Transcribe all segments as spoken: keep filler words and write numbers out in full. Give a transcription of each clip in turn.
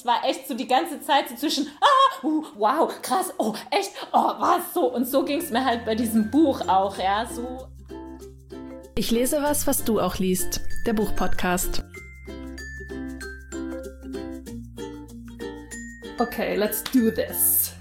es war echt so die ganze Zeit so zwischen, ah, uh, wow, krass, oh, echt, oh, was so. Und so ging es mir halt bei diesem Buch auch, ja, so. Ich lese was, was du auch liest. Der Buchpodcast. Okay, let's do this.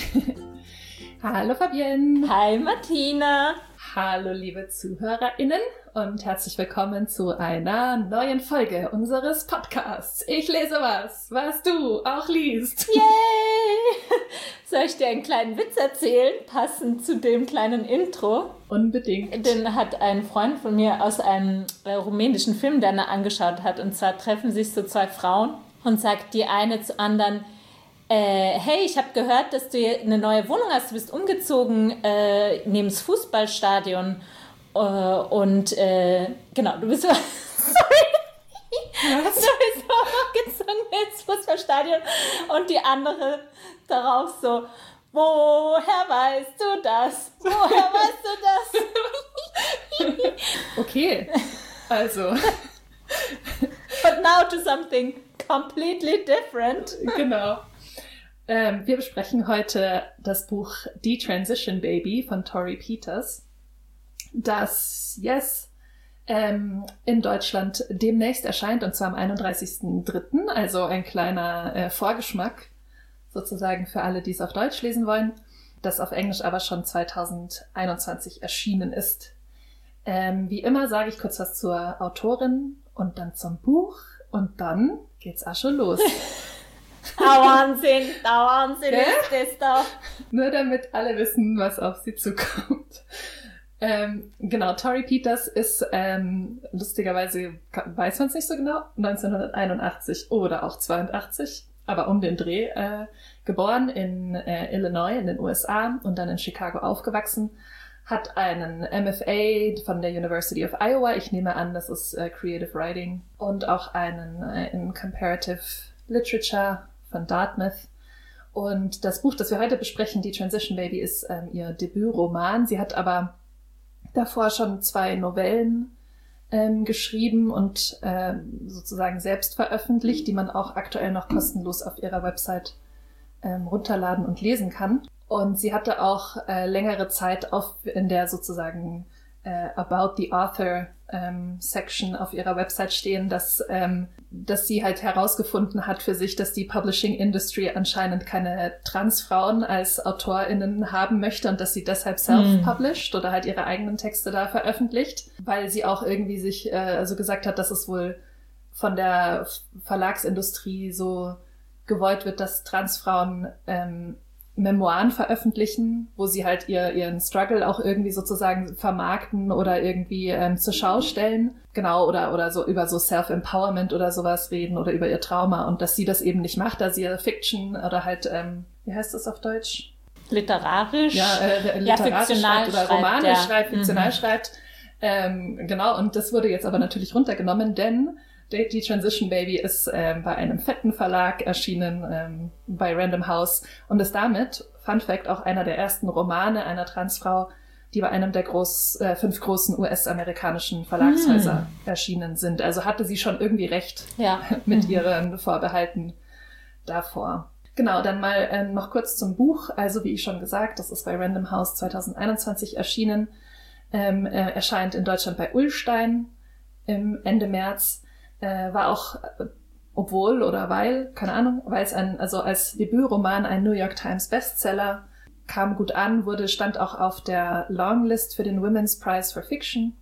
Hallo Fabienne. Hi Martina. Hallo liebe ZuhörerInnen und herzlich willkommen zu einer neuen Folge unseres Podcasts. Ich lese was, was du auch liest. Yay! Soll ich dir einen kleinen Witz erzählen, passend zu dem kleinen Intro? Unbedingt. Den hat ein Freund von mir aus einem äh, rumänischen Film, den er angeschaut hat. Und zwar treffen sich so zwei Frauen und sagt die eine zur anderen, Äh, hey, ich habe gehört, dass du eine neue Wohnung hast, du bist umgezogen äh, neben das Fußballstadion äh, und äh, genau, du bist so, sorry, du bist umgezogen ins Fußballstadion und die andere darauf so, woher weißt du das? Woher weißt du das? Okay, also. But now to something completely different. Genau. Ähm, wir besprechen heute das Buch The Transition Baby von Torrey Peters, das, yes, ähm, in Deutschland demnächst erscheint, und zwar am einunddreißigsten dritten Also ein kleiner äh, Vorgeschmack sozusagen für alle, die es auf Deutsch lesen wollen, das auf Englisch aber schon zweitausendeinundzwanzig erschienen ist. Ähm, wie immer sage ich kurz was zur Autorin und dann zum Buch und dann geht's auch schon los. Ah, Wahnsinn, ah, Wahnsinn ist das doch. Nur damit alle wissen, was auf sie zukommt. Ähm, genau, Torrey Peters ist, ähm, lustigerweise weiß man es nicht so genau, neunzehnhunderteinundachtzig oder auch zweiundachtzig, aber um den Dreh, äh, geboren in äh, Illinois in den U S A und dann in Chicago aufgewachsen, hat einen M F A von der University of Iowa, ich nehme an, das ist äh, Creative Writing, und auch einen äh, in Comparative Literature von Dartmouth. Und das Buch, das wir heute besprechen, The Transition Baby, ist ähm, ihr Debütroman. Sie hat aber davor schon zwei Novellen ähm, geschrieben und ähm, sozusagen selbst veröffentlicht, die man auch aktuell noch kostenlos auf ihrer Website ähm, runterladen und lesen kann. Und sie hatte auch äh, längere Zeit auf in der sozusagen äh, About the Author ähm, Section auf ihrer Website stehen, dass, ähm, dass sie halt herausgefunden hat für sich, dass die Publishing Industry anscheinend keine Transfrauen als AutorInnen haben möchte und dass sie deshalb self-published mm. oder halt ihre eigenen Texte da veröffentlicht, weil sie auch irgendwie sich äh, also gesagt hat, dass es wohl von der Verlagsindustrie so gewollt wird, dass Transfrauen ähm, Memoiren veröffentlichen, wo sie halt ihr, ihren Struggle auch irgendwie sozusagen vermarkten oder irgendwie ähm, zur Schau stellen. Genau, oder oder so über so Self-Empowerment oder sowas reden oder über ihr Trauma, und dass sie das eben nicht macht, da sie Fiction oder halt, ähm, wie heißt das auf Deutsch? Literarisch? Ja, äh, literarisch ja, schreibt oder Romane ja. schreibt, fiktional mhm. schreibt. Ähm, genau, und das wurde jetzt aber natürlich runtergenommen, denn The Transition Baby ist ähm, bei einem fetten Verlag erschienen, ähm, bei Random House, und ist damit, Fun Fact, auch einer der ersten Romane einer Transfrau, die bei einem der groß, äh, fünf großen U S-amerikanischen Verlagshäuser hm. erschienen sind. Also hatte sie schon irgendwie recht ja. mit mhm. ihren Vorbehalten davor. Genau, dann mal ähm, noch kurz zum Buch. Also wie ich schon gesagt, das ist bei Random House zweitausendeinundzwanzig erschienen, ähm, äh, erscheint in Deutschland bei Ullstein im Ende März. Äh, war auch, äh, obwohl oder weil, keine Ahnung, weil es ein, also als Debütroman ein New York Times Bestseller, kam gut an, wurde, stand auch auf der Longlist für den Women's Prize for Fiction,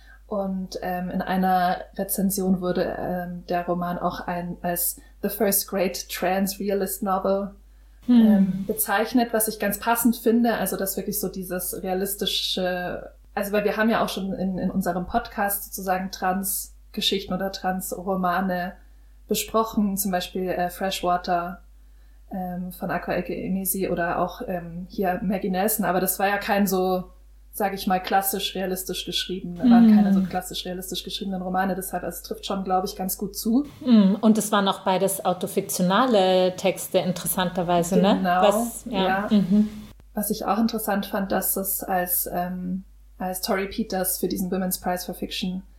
und ähm, in einer Rezension wurde ähm, der Roman auch ein, als The First Great Trans Realist Novel hm. ähm, bezeichnet, was ich ganz passend finde, also dass wirklich so dieses realistische, also weil wir haben ja auch schon in, in unserem Podcast sozusagen Trans Geschichten oder Transromane besprochen, zum Beispiel äh, Freshwater ähm, von Akwa Eke Emisi oder auch ähm, hier Maggie Nelson, aber das war ja kein so, sage ich mal, klassisch realistisch geschrieben, mm. waren keine so klassisch realistisch geschriebenen Romane, deshalb, also es trifft schon, glaube ich, ganz gut zu. Mm. Und es waren auch beides autofiktionale Texte, interessanterweise, genau, ne? Was, ja. ja. Mhm. Was ich auch interessant fand, dass es als, ähm, als Torrey Peters für diesen Women's Prize for Fiction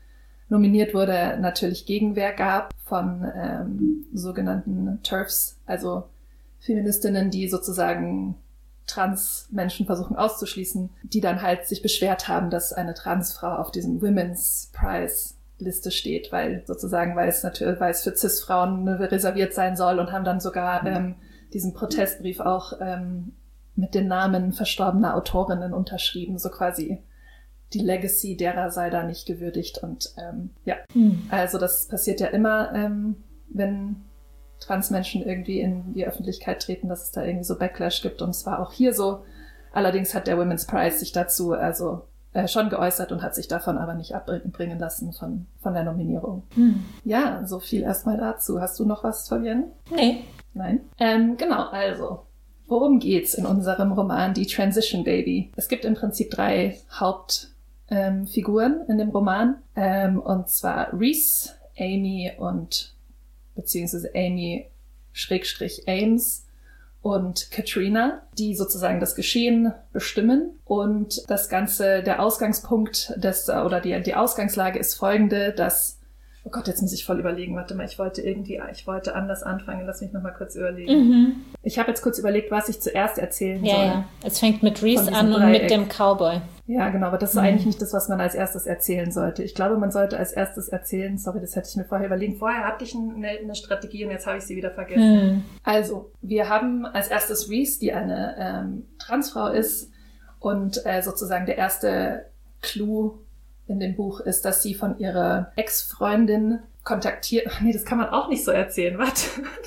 nominiert wurde, natürlich Gegenwehr gab von ähm, sogenannten TERFs, also Feministinnen, die sozusagen Trans-Menschen versuchen auszuschließen, die dann halt sich beschwert haben, dass eine Transfrau auf diesem Women's Prize Liste steht, weil sozusagen, weil es natürlich, weil es für Cis-Frauen reserviert sein soll, und haben dann sogar ähm, diesen Protestbrief auch ähm, mit den Namen verstorbener Autorinnen unterschrieben, so quasi die Legacy derer sei da nicht gewürdigt. Und ähm, ja, hm. also das passiert ja immer, ähm, wenn Transmenschen irgendwie in die Öffentlichkeit treten, dass es da irgendwie so Backlash gibt, und es war auch hier so. Allerdings hat der Women's Prize sich dazu also äh, schon geäußert und hat sich davon aber nicht abbringen lassen von, von der Nominierung. Hm. Ja, so viel erstmal dazu. Hast du noch was, Fabienne? Nee. Nein? Ähm, genau, also worum geht's in unserem Roman Die Transition Baby? Es gibt im Prinzip drei Hauptfiguren ähm, in dem Roman, ähm, und zwar Reese, Amy und beziehungsweise Amy Schrägstrich Ames und Katrina, die sozusagen das Geschehen bestimmen. Und das Ganze, der Ausgangspunkt des, oder die, die Ausgangslage ist folgende, dass, oh Gott, jetzt muss ich voll überlegen, warte mal, ich wollte irgendwie, ich wollte anders anfangen, lass mich nochmal kurz überlegen. Mhm. Ich habe jetzt kurz überlegt, was ich zuerst erzählen ja, soll. Ja, es fängt mit Reese an und Dreieck. Mit dem Cowboy. Ja, genau, aber das ist mhm. eigentlich nicht das, was man als erstes erzählen sollte. Ich glaube, man sollte als erstes erzählen, sorry, das hätte ich mir vorher überlegt. Vorher hatte ich eine, eine Strategie und jetzt habe ich sie wieder vergessen. Mhm. Also, wir haben als erstes Reese, die eine ähm, Transfrau ist, und äh, sozusagen der erste Clou in dem Buch ist, dass sie von ihrer Ex-Freundin kontaktiert... Nee, das kann man auch nicht so erzählen, warte.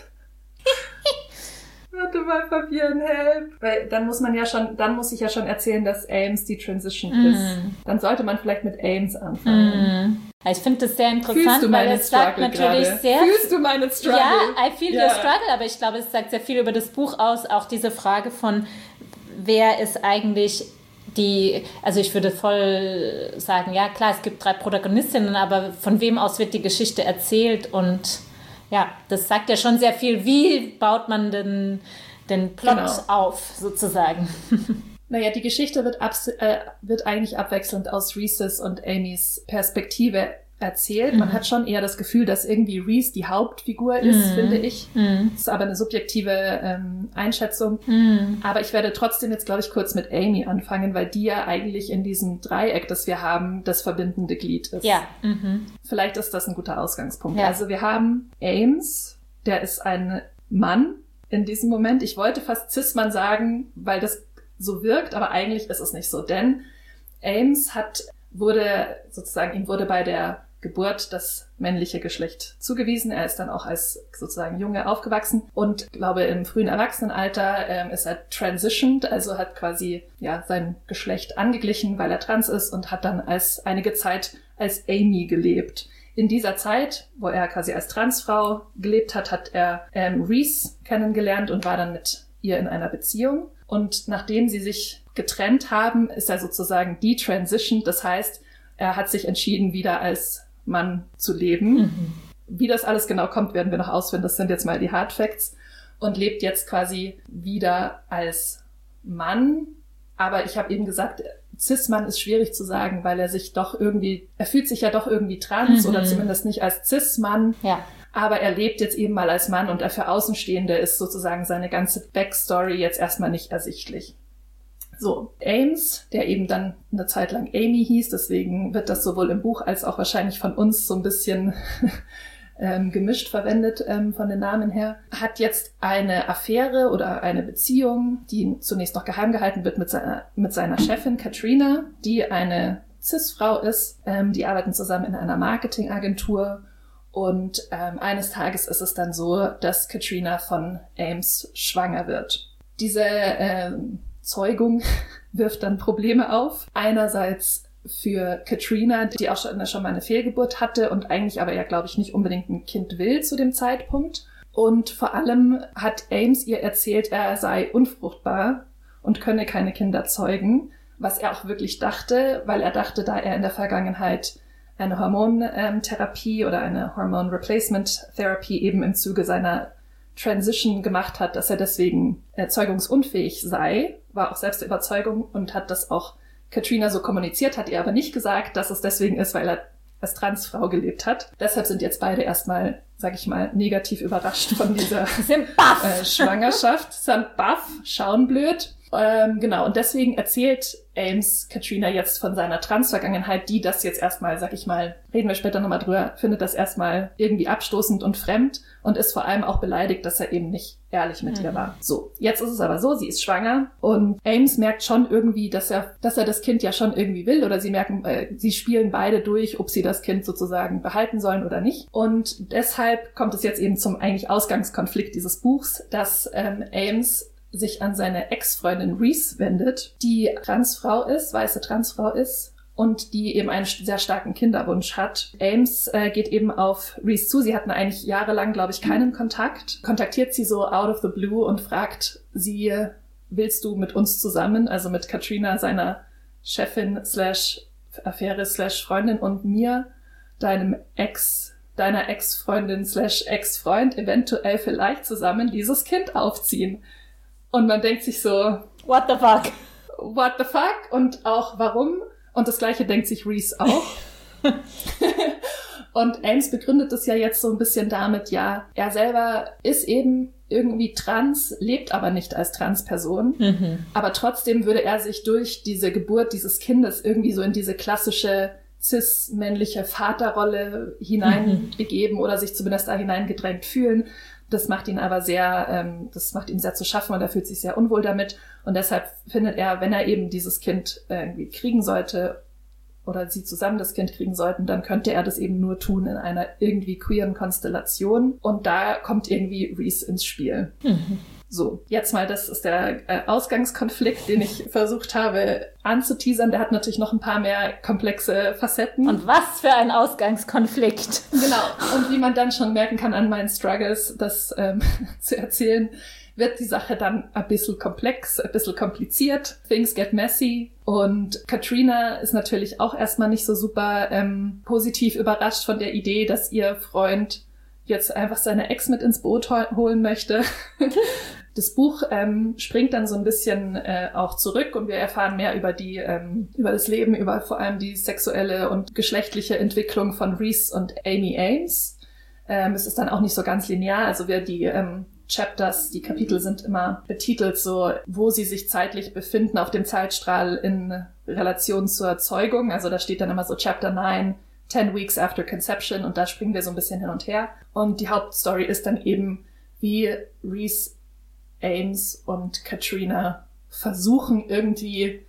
Warte mal, Fabienne, help. Weil dann muss man ja schon, dann muss ich ja schon erzählen, dass Ames die Transition mm. ist. Dann sollte man vielleicht mit Ames anfangen. Mm. Ich finde das sehr interessant, weil es sagt natürlich grade? sehr... Fühlst du meinen Struggle? Ja, I feel ja. the struggle, aber ich glaube, es sagt sehr viel über das Buch aus. Auch diese Frage von, wer ist eigentlich die... Also ich würde voll sagen, ja klar, es gibt drei Protagonistinnen, aber von wem aus wird die Geschichte erzählt? Und ja, das sagt ja schon sehr viel. Wie baut man den, den Plot genau. auf, sozusagen? Naja, die Geschichte wird, abs- äh, wird eigentlich abwechselnd aus Reeses und Amys Perspektive erzählt. Mhm. Man hat schon eher das Gefühl, dass irgendwie Reese die Hauptfigur ist, mhm. finde ich. Mhm. Das ist aber eine subjektive ähm, Einschätzung. Mhm. Aber ich werde trotzdem jetzt, glaube ich, kurz mit Amy anfangen, weil die ja eigentlich in diesem Dreieck, das wir haben, das verbindende Glied ist. Ja. Mhm. Vielleicht ist das ein guter Ausgangspunkt. Ja. Also wir haben Ames, der ist ein Mann in diesem Moment. Ich wollte fast Cis-Mann sagen, weil das so wirkt, aber eigentlich ist es nicht so, denn Ames hat, wurde sozusagen, ihm wurde bei der Geburt das männliche Geschlecht zugewiesen. Er ist dann auch als sozusagen Junge aufgewachsen und glaube im frühen Erwachsenenalter ähm, ist er transitioned, also hat quasi ja sein Geschlecht angeglichen, weil er trans ist, und hat dann als einige Zeit als Amy gelebt. In dieser Zeit, wo er quasi als Transfrau gelebt hat, hat er ähm, Reese kennengelernt und war dann mit ihr in einer Beziehung. Und nachdem sie sich getrennt haben, ist er sozusagen detransitioned. Das heißt, er hat sich entschieden, wieder als Mann zu leben. Mhm. Wie das alles genau kommt, werden wir noch ausfinden. Das sind jetzt mal die Hard Facts. Und lebt jetzt quasi wieder als Mann. Aber ich habe eben gesagt, Cis-Mann ist schwierig zu sagen, weil er sich doch irgendwie, er fühlt sich ja doch irgendwie trans mhm. oder zumindest nicht als Cis-Mann. Ja. Aber er lebt jetzt eben mal als Mann, und für Außenstehende ist sozusagen seine ganze Backstory jetzt erstmal nicht ersichtlich. So, Ames, der eben dann eine Zeit lang Amy hieß, deswegen wird das sowohl im Buch als auch wahrscheinlich von uns so ein bisschen ähm, gemischt verwendet ähm, von den Namen her, hat jetzt eine Affäre oder eine Beziehung, die zunächst noch geheim gehalten wird mit seiner, mit seiner Chefin Katrina, die eine Cis-Frau ist. Ähm, die arbeiten zusammen in einer Marketingagentur. Und ähm, eines Tages ist es dann so, dass Katrina von Ames schwanger wird. Diese ähm, Zeugung wirft dann Probleme auf. Einerseits für Katrina, die auch schon, schon mal eine Fehlgeburt hatte und eigentlich aber ja, glaube ich, nicht unbedingt ein Kind will zu dem Zeitpunkt. Und vor allem hat Ames ihr erzählt, er sei unfruchtbar und könne keine Kinder zeugen, was er auch wirklich dachte, weil er dachte, da er in der Vergangenheit eine Hormontherapie oder eine Hormone Replacement Therapy eben im Zuge seiner Transition gemacht hat, dass er deswegen erzeugungsunfähig sei, war auch selbst der Überzeugung und hat das auch Katrina so kommuniziert, hat ihr aber nicht gesagt, dass es deswegen ist, weil er als Transfrau gelebt hat. Deshalb sind jetzt beide erstmal, sag ich mal, negativ überrascht von dieser äh, Schwangerschaft. Sind baff, schauen blöd. Ähm, genau, und deswegen erzählt Ames Katrina jetzt von seiner Trans-Vergangenheit, die das jetzt erstmal, sag ich mal, reden wir später nochmal drüber, findet das erstmal irgendwie abstoßend und fremd und ist vor allem auch beleidigt, dass er eben nicht ehrlich mit mhm. ihr war. So, jetzt ist es aber so, sie ist schwanger und Ames merkt schon irgendwie, dass er, dass er das Kind ja schon irgendwie will oder sie merken, äh, sie spielen beide durch, ob sie das Kind sozusagen behalten sollen oder nicht. Und deshalb kommt es jetzt eben zum eigentlich Ausgangskonflikt dieses Buchs, dass ähm, Ames sich an seine Ex-Freundin Reese wendet, die Transfrau ist, weiße Transfrau ist und die eben einen sehr starken Kinderwunsch hat. Ames äh, geht eben auf Reese zu. Sie hatten eigentlich jahrelang, glaube ich, keinen Kontakt. Kontaktiert sie so out of the blue und fragt sie, willst du mit uns zusammen, also mit Katrina, seiner Chefin slash Affäre slash Freundin und mir, deinem Ex, deiner Ex-Freundin slash Ex-Freund, eventuell vielleicht zusammen dieses Kind aufziehen? Und man denkt sich so, what the fuck? What the fuck? Und auch warum? Und das Gleiche denkt sich Reese auch. Und Ames begründet es ja jetzt so ein bisschen damit, ja, er selber ist eben irgendwie trans, lebt aber nicht als Transperson. Mhm. Aber trotzdem würde er sich durch diese Geburt dieses Kindes irgendwie so in diese klassische cis-männliche Vaterrolle hineinbegeben mhm. oder sich zumindest da hineingedrängt fühlen. Das macht ihn aber sehr, ähm, das macht ihn sehr zu schaffen und er fühlt sich sehr unwohl damit. Und deshalb findet er, wenn er eben dieses Kind irgendwie kriegen sollte oder sie zusammen das Kind kriegen sollten, dann könnte er das eben nur tun in einer irgendwie queeren Konstellation. Und da kommt irgendwie Reese ins Spiel. Mhm. So, jetzt mal, das ist der äh, Ausgangskonflikt, den ich versucht habe anzuteasern. Der hat natürlich noch ein paar mehr komplexe Facetten. Und was für ein Ausgangskonflikt. Genau, und wie man dann schon merken kann an meinen Struggles, das ähm, zu erzählen, wird die Sache dann ein bisschen komplex, ein bisschen kompliziert. Things get messy. Und Katrina ist natürlich auch erstmal nicht so super ähm, positiv überrascht von der Idee, dass ihr Freund jetzt einfach seine Ex mit ins Boot hol- holen möchte. Das Buch ähm, springt dann so ein bisschen äh, auch zurück und wir erfahren mehr über die, ähm, über das Leben, über vor allem die sexuelle und geschlechtliche Entwicklung von Reese und Amy Ames. Ähm, es ist dann auch nicht so ganz linear, also wir die ähm, Chapters, die Kapitel sind immer betitelt so, wo sie sich zeitlich befinden auf dem Zeitstrahl in Relation zur Zeugung. Also da steht dann immer so Chapter nine, ten weeks after conception und da springen wir so ein bisschen hin und her. Und die Hauptstory ist dann eben, wie Reese, Ames und Katrina versuchen irgendwie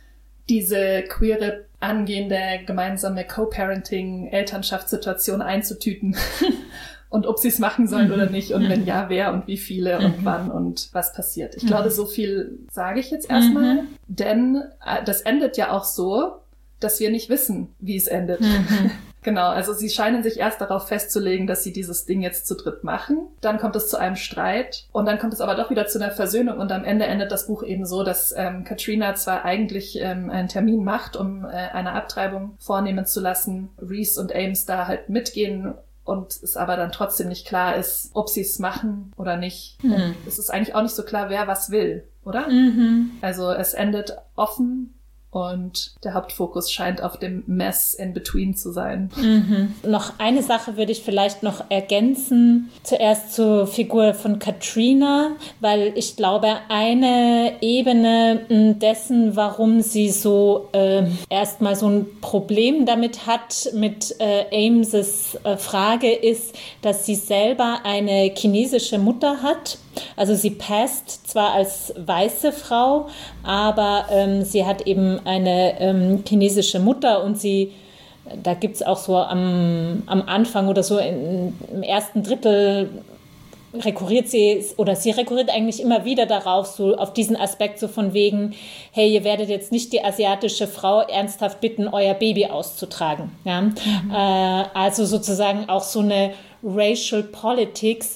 diese queere, angehende, gemeinsame Co-Parenting-Elternschaftssituation einzutüten und ob sie es machen sollen oder nicht und wenn ja, wer und wie viele und wann und was passiert. Ich glaube, so viel sage ich jetzt erstmal, denn äh, das endet ja auch so, dass wir nicht wissen, wie es endet. Mhm. Genau, also sie scheinen sich erst darauf festzulegen, dass sie dieses Ding jetzt zu dritt machen. Dann kommt es zu einem Streit und dann kommt es aber doch wieder zu einer Versöhnung und am Ende endet das Buch eben so, dass ähm, Katrina zwar eigentlich ähm, einen Termin macht, um äh, eine Abtreibung vornehmen zu lassen, Reese und Ames da halt mitgehen und es aber dann trotzdem nicht klar ist, ob sie es machen oder nicht. Mhm. Es ist eigentlich auch nicht so klar, wer was will, oder? Mhm. Also es endet offen. Und der Hauptfokus scheint auf dem Mess in between zu sein. Mhm. Noch eine Sache würde ich vielleicht noch ergänzen. Zuerst zur Figur von Katrina, weil ich glaube, eine Ebene dessen, warum sie so äh, erstmal so ein Problem damit hat, mit äh, Ames' äh, Frage ist, dass sie selber eine chinesische Mutter hat. Also sie passt zwar als weiße Frau, aber ähm, sie hat eben eine ähm, chinesische Mutter und sie, da gibt es auch so am, am Anfang oder so in, im ersten Drittel rekurriert sie, oder sie rekurriert eigentlich immer wieder darauf, so auf diesen Aspekt so von wegen, hey, ihr werdet jetzt nicht die asiatische Frau ernsthaft bitten, euer Baby auszutragen. Ja? Mhm. Äh, also sozusagen auch so eine Racial Politics,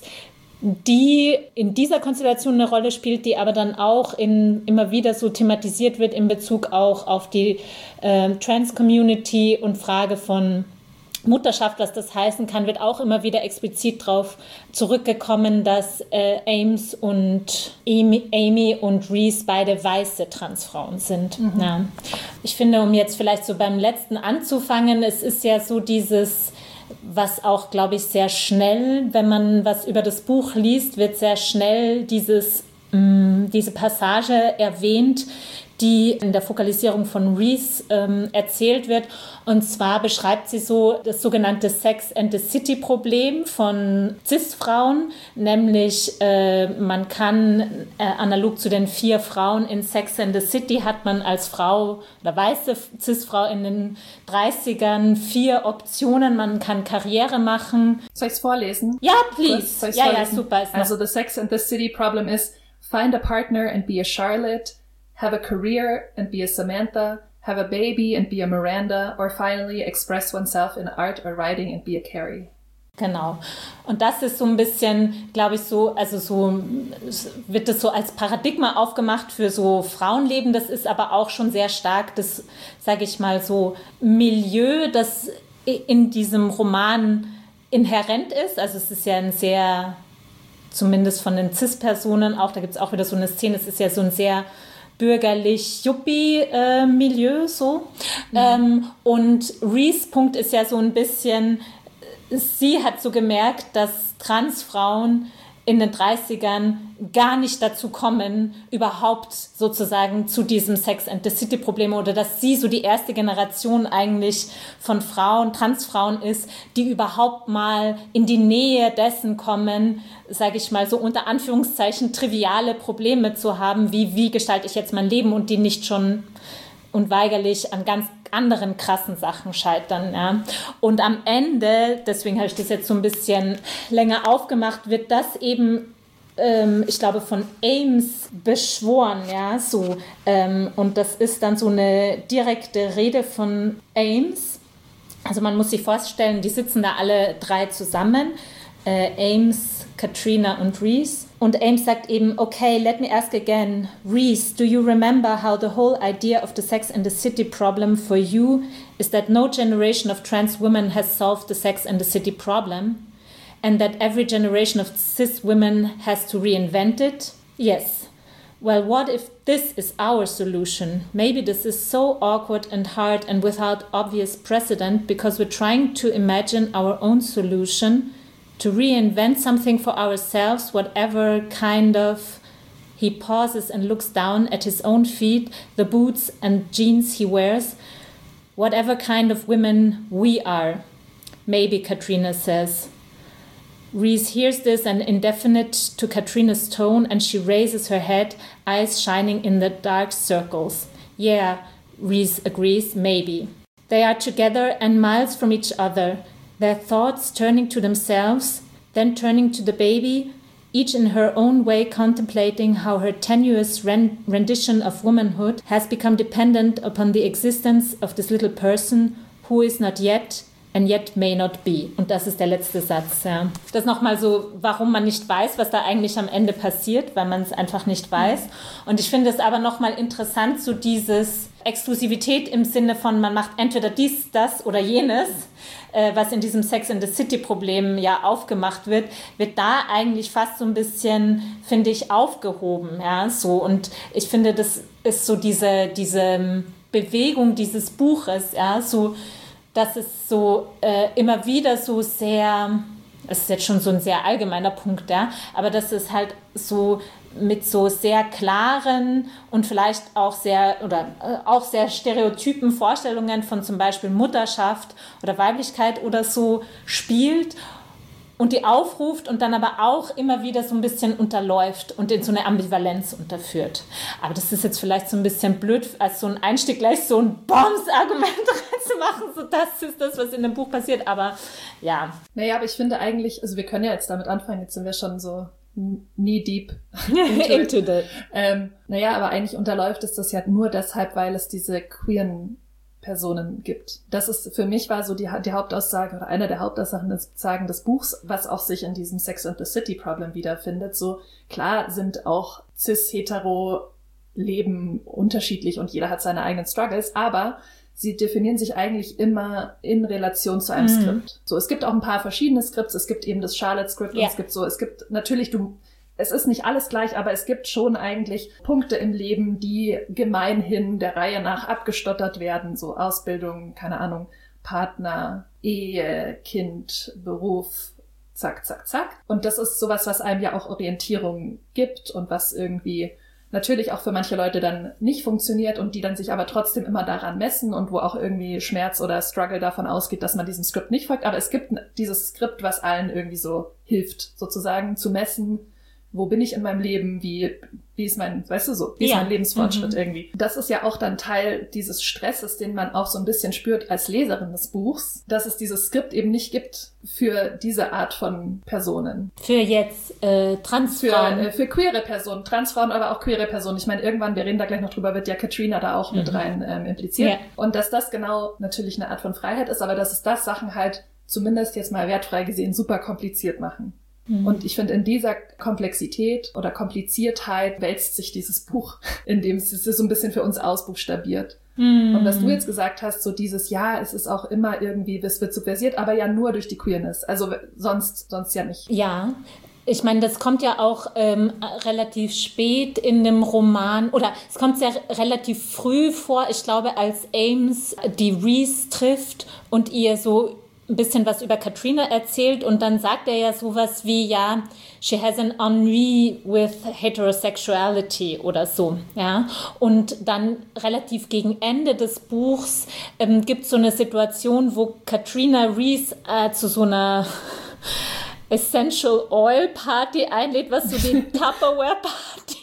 die in dieser Konstellation eine Rolle spielt, die aber dann auch in, immer wieder so thematisiert wird in Bezug auch auf die äh, Trans-Community und Frage von Mutterschaft, was das heißen kann, wird auch immer wieder explizit darauf zurückgekommen, dass äh, Ames und Amy, Amy und Reese beide weiße Transfrauen sind. Mhm. Ja. Ich finde, um jetzt vielleicht so beim letzten anzufangen, es ist ja so dieses, was auch, glaube ich, sehr schnell, wenn man was über das Buch liest, wird sehr schnell dieses, mh, diese Passage erwähnt, die in der Fokalisierung von Reese ähm, erzählt wird. Und zwar beschreibt sie so das sogenannte Sex and the City Problem von Cis-Frauen, nämlich äh, man kann äh, analog zu den vier Frauen in Sex and the City hat man als Frau oder weiße Cis-Frau in den dreißigern vier Optionen. Man kann Karriere machen. Soll ich es vorlesen? Ja, please. Ja, ja, super. Also the Sex and the City Problem is find a partner and be a Charlotte, have a career and be a Samantha, have a baby and be a Miranda, or finally express oneself in art or writing and be a Carrie. Genau. Und das ist so ein bisschen, glaube ich, so, also so wird das so als Paradigma aufgemacht für so Frauenleben. Das ist aber auch schon sehr stark das, sage ich mal, so Milieu, das in diesem Roman inhärent ist. Also es ist ja ein sehr, zumindest von den Cis-Personen auch, da gibt es auch wieder so eine Szene, es ist ja so ein sehr bürgerlich-Yuppie-Milieu äh, so. Mhm. Ähm, und Reese' Punkt ist ja so ein bisschen, sie hat so gemerkt, dass Transfrauen in den dreißigern gar nicht dazu kommen, überhaupt sozusagen zu diesem Sex and the City Problem, oder dass sie so die erste Generation eigentlich von Frauen, Transfrauen ist, die überhaupt mal in die Nähe dessen kommen, sage ich mal so unter Anführungszeichen, triviale Probleme zu haben, wie wie gestalte ich jetzt mein Leben, und die nicht schon unweigerlich an ganz anderen krassen Sachen scheitern. Ja. Und am Ende, deswegen habe ich das jetzt so ein bisschen länger aufgemacht, wird das eben, ähm, ich glaube, von Ames beschworen. Ja, so. Ähm, und das ist dann so eine direkte Rede von Ames. Also man muss sich vorstellen, die sitzen da alle drei zusammen, äh, Ames, Katrina und Reese. Und Ames sagt eben, okay, let me ask again, Reese, do you remember how the whole idea of the Sex and the City problem for you is that no generation of trans women has solved the Sex and the City problem, and that every generation of cis women has to reinvent it? Yes. Well, what if this is our solution? Maybe this is so awkward and hard and without obvious precedent because we're trying to imagine our own solution, to reinvent something for ourselves, whatever kind of... He pauses and looks down at his own feet, the boots and jeans he wears. Whatever kind of women we are, maybe, Katrina says. Reese hears this, an indefinite to Katrina's tone, and she raises her head, eyes shining in the dark circles. Yeah, Reese agrees, maybe. They are together and miles from each other, their thoughts turning to themselves, then turning to the baby, each in her own way contemplating how her tenuous ren- rendition of womanhood has become dependent upon the existence of this little person who is not yet and yet may not be. Und das ist der letzte Satz. Ja. Das nochmal so, warum man nicht weiß, was da eigentlich am Ende passiert, weil man es einfach nicht weiß. Und ich finde es aber nochmal interessant, so dieses Exklusivität im Sinne von, man macht entweder dies, das oder jenes, äh, was in diesem Sex and the City Problem ja aufgemacht wird, wird da eigentlich fast so ein bisschen, finde ich, aufgehoben. Ja, so. Und ich finde, das ist so diese, diese Bewegung dieses Buches, ja, so, dass es so äh, immer wieder so sehr, es ist jetzt schon so ein sehr allgemeiner Punkt, ja, aber dass es halt so mit so sehr klaren und vielleicht auch sehr oder äh, auch sehr stereotypen Vorstellungen von zum Beispiel Mutterschaft oder Weiblichkeit oder so spielt und die aufruft und dann aber auch immer wieder so ein bisschen unterläuft und in so eine Ambivalenz unterführt. Aber das ist jetzt vielleicht so ein bisschen blöd, als so ein Einstieg gleich so ein Bombs-Argument reinzumachen, so das ist das, was in dem Buch passiert, aber ja. Naja, aber ich finde eigentlich, also wir können ja jetzt damit anfangen, jetzt sind wir schon so knee deep into, into it. Ähm, naja, aber eigentlich unterläuft es das ja nur deshalb, weil es diese queeren Personen gibt. Das ist, für mich war so die, die Hauptaussage oder einer der Hauptaussagen des, Sagen des Buchs, was auch sich in diesem Sex and the City Problem wiederfindet. So, klar sind auch cis-hetero Leben unterschiedlich und jeder hat seine eigenen Struggles, aber sie definieren sich eigentlich immer in Relation zu einem mhm. Skript. So, es gibt auch ein paar verschiedene Skripts. Es gibt eben das Charlotte-Skript ja. und es gibt so, es gibt natürlich, du, es ist nicht alles gleich, aber es gibt schon eigentlich Punkte im Leben, die gemeinhin der Reihe nach abgestottert werden. So Ausbildung, keine Ahnung, Partner, Ehe, Kind, Beruf, zack, zack, zack. Und das ist sowas, was einem ja auch Orientierung gibt und was irgendwie natürlich auch für manche Leute dann nicht funktioniert und die dann sich aber trotzdem immer daran messen und wo auch irgendwie Schmerz oder Struggle davon ausgeht, dass man diesem Skript nicht folgt. Aber es gibt dieses Skript, was allen irgendwie so hilft, sozusagen zu messen, wo bin ich in meinem Leben, wie, wie ist mein, weißt du so, wie ist ja. mein Lebensfortschritt mhm. irgendwie. Das ist ja auch dann Teil dieses Stresses, den man auch so ein bisschen spürt als Leserin des Buchs, dass es dieses Skript eben nicht gibt für diese Art von Personen. Für jetzt äh, Transfrauen. Für, äh, für queere Personen, Transfrauen, aber auch queere Personen. Ich meine, irgendwann, wir reden da gleich noch drüber, wird ja Katrina da auch mhm. mit rein ähm, impliziert. Ja. Und dass das genau natürlich eine Art von Freiheit ist, aber dass es das Sachen halt zumindest jetzt mal wertfrei gesehen super kompliziert machen. Und ich finde, in dieser Komplexität oder Kompliziertheit wälzt sich dieses Buch, indem es so ein bisschen für uns ausbuchstabiert. Mm. Und was du jetzt gesagt hast, so dieses, ja, es ist auch immer irgendwie, es wird subversiert, aber ja nur durch die Queerness. Also sonst, sonst ja nicht. Ja. Ich meine, das kommt ja auch ähm, relativ spät in dem Roman, oder es kommt sehr relativ früh vor, ich glaube, als Ames die Reese trifft und ihr so ein bisschen was über Katrina erzählt und dann sagt er ja sowas wie, ja, she has an ennui with heterosexuality oder so, ja. Und dann relativ gegen Ende des Buchs ähm, gibt es so eine Situation, wo Katrina Reese äh, zu so einer Essential Oil Party einlädt, was so die Tupperware Party